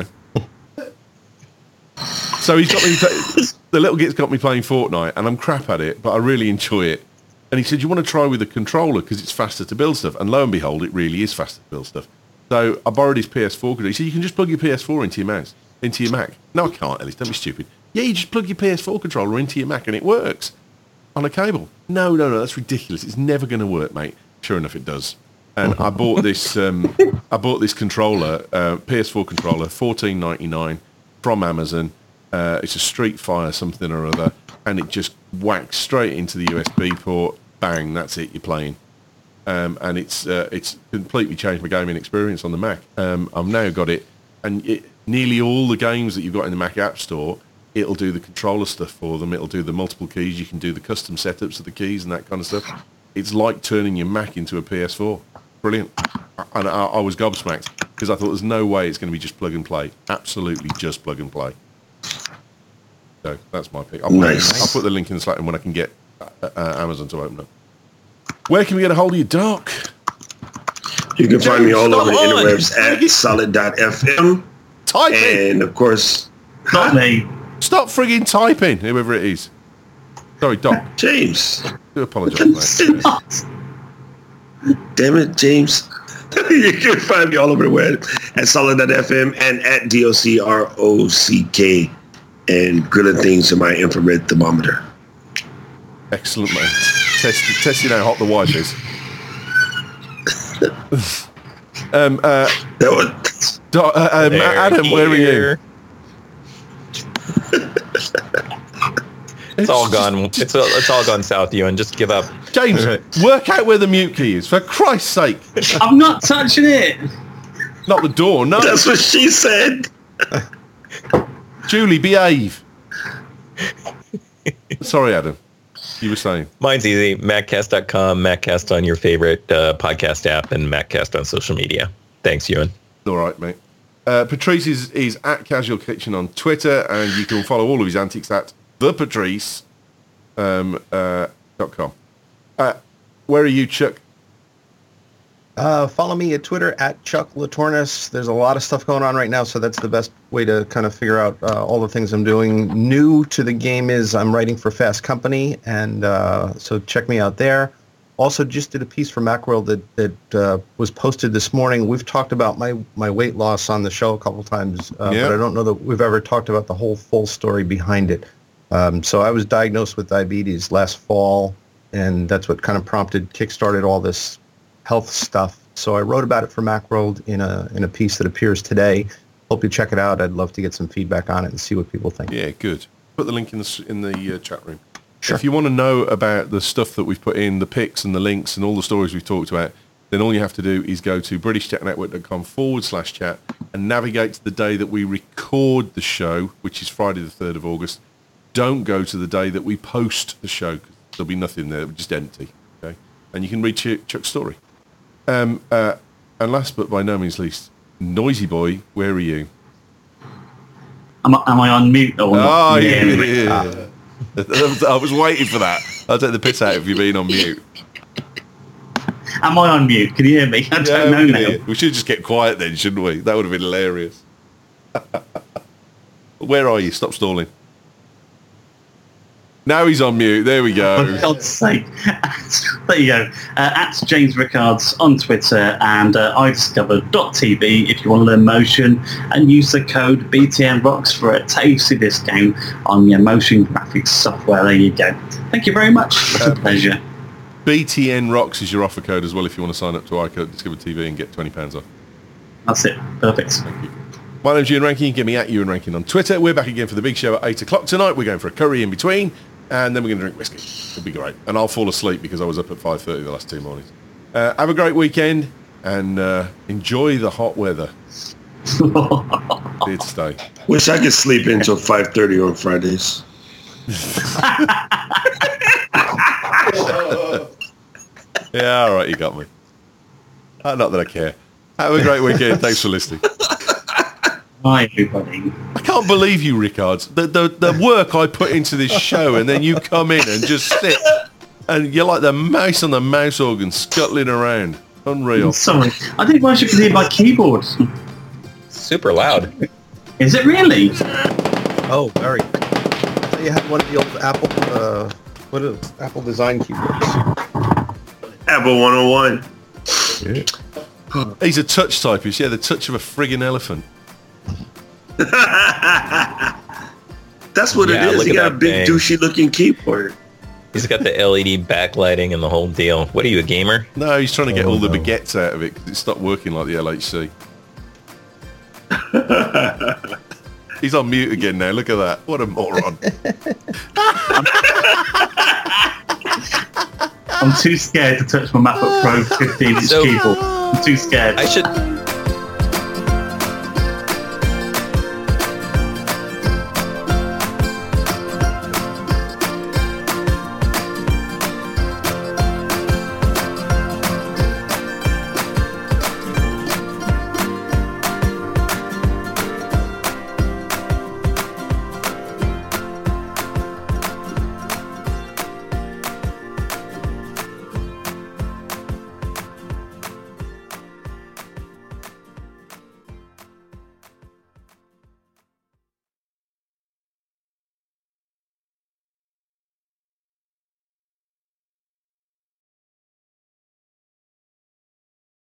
So he's got me. Play, the little git's got me playing Fortnite, and I'm crap at it, but I really enjoy it. And he said, you want to try with a controller because it's faster to build stuff. And lo and behold, it really is faster to build stuff. So I borrowed his P S four controller. He said, you can just plug your P S four into your mouse, into your Mac. No, I can't, Ellis. Don't be stupid. Yeah, you just plug your P S four controller into your Mac and it works on a cable. No, no, no, that's ridiculous. It's never going to work, mate. Sure enough, it does. And I bought this. Um, I bought this controller, uh, P S four controller, fourteen ninety-nine from Amazon. Uh, it's a Street Fire something or other, and it just whacks straight into the U S B port. Bang, that's it. You're playing, um, and it's uh, it's completely changed my gaming experience on the Mac. Um, I've now got it, and it, nearly all the games that you've got in the Mac App Store, it'll do the controller stuff for them. It'll do the multiple keys. You can do the custom setups of the keys and that kind of stuff. It's like turning your Mac into a P S four. Brilliant. And I, I was gobsmacked because I thought there's no way it's going to be just plug and play. Absolutely just plug and play. So that's my pick. I'll, Nice. put, I'll put the link in the Slack when I can get uh, uh, Amazon to open up. Where can we get a hold of you, Doc? You can find me all Stop over the on. interwebs at solid dot f m. Typing. And of course, Not me. Stop frigging typing, whoever it is. Sorry, Doc. James. I do apologise, mate. Damn it, James. You can find me all over the web at solid dot f m and at D O C R O C K and grilling things to my infrared thermometer. Excellent, mate. Test, testing how hot the wife is. um, uh, That was, Do- uh, um, They're Adam, where are you? here. It's all gone. It's all, it's all gone south, Ewan. Just give up. James, work out where the mute key is, for Christ's sake. I'm not touching it. Not the door, no. that's what she said. Julie, behave. Sorry, Adam. You were saying. Mine's easy. Maccast dot com, Maccast on your favorite uh, podcast app, and Maccast on social media. Thanks, Ewan. All right, mate. Uh, Patrice is, is at Casual Kitchen on Twitter, and you can follow all of his antics at the Patrice um, uh, dot com. Uh, where are you, Chuck? Uh, follow me at Twitter at Chuck Latornis. There's a lot of stuff going on right now, so that's the best way to kind of figure out uh, all the things I'm doing. New to the game is I'm writing for Fast Company, and uh, so check me out there. Also, just did a piece for Macworld that, that uh, was posted this morning. We've talked about my, my weight loss on the show a couple times, uh, Yeah. but I don't know that we've ever talked about the whole full story behind it. Um, so I was diagnosed with diabetes last fall, and that's what kind of prompted, kickstarted all this health stuff. So I wrote about it for Macworld in a in a piece that appears today. Hope you check it out. I'd love to get some feedback on it and see what people think. Yeah, good. Put the link in the s- in the uh, chat room. Sure. If you want to know about the stuff that we've put in, the pics and the links and all the stories we've talked about, then all you have to do is go to british tech network dot com forward slash chat and navigate to the day that we record the show, which is Friday the third of August. Don't go to the day that we post the show, 'cause there'll be nothing there, just empty. Okay, and you can read Ch- Chuck's story. Um, uh, and last but by no means least, Noisy Boy, where are you? Am I, am I on mute or Oh, not? yeah. Yeah. yeah. I was waiting for that. I'll take the piss out of you being on mute. Am I on mute? Can you hear me? I don't Yeah, know we, now. can hear- we should just get quiet then, shouldn't we? That would have been hilarious. Where are you? Stop stalling. Now he's on mute. There we For go. God's sake. There you go. Uh, at James Rickards on Twitter and uh, i discovered dot t v if you want to learn motion, and use the code B T N Rocks for a tasty discount on your motion graphics software. There you go. Thank you very much. It's a pleasure. B T N Rocks is your offer code as well if you want to sign up to iCode Discover T V and get twenty pounds off. That's it. Perfect. Thank you. My name's Ewan Rankin. You can get me at Ewan Rankin on Twitter. We're back again for the big show at eight o'clock tonight. We're going for a curry in between, and then we're going to drink whiskey. It'll be great. And I'll fall asleep because I was up at five thirty the last two mornings. Uh, have a great weekend, and uh, enjoy the hot weather. Here to stay. Wish I could sleep until five thirty on Fridays. Yeah, all right, you got me. Uh, not that I care. Have a great weekend. Thanks for listening. Hi, everybody. I can't believe you, Rickards. The, the the work I put into this show, and then you come in and just sit, and you're like the mouse on the mouse organ, scuttling around. Unreal. Sorry. I didn't realize you could hear my keyboard. Super loud. Is it really? Oh, very. I thought you had one of the old Apple uh, What are Apple design keyboards? Apple one oh one. Yeah. He's a touch typist. Yeah, the touch of a friggin' elephant. That's what Yeah, it is. look He at got a that big thing. douchey looking keyboard. He's got the L E D backlighting and the whole deal. What are you, a gamer? No, he's trying to get Oh, all the no. baguettes out of it because it stopped working like the L H C. He's on mute again now. Look at that. What a moron. I'm too scared to touch my MacBook Pro fifteen inch So- keyboard. I'm too scared. I should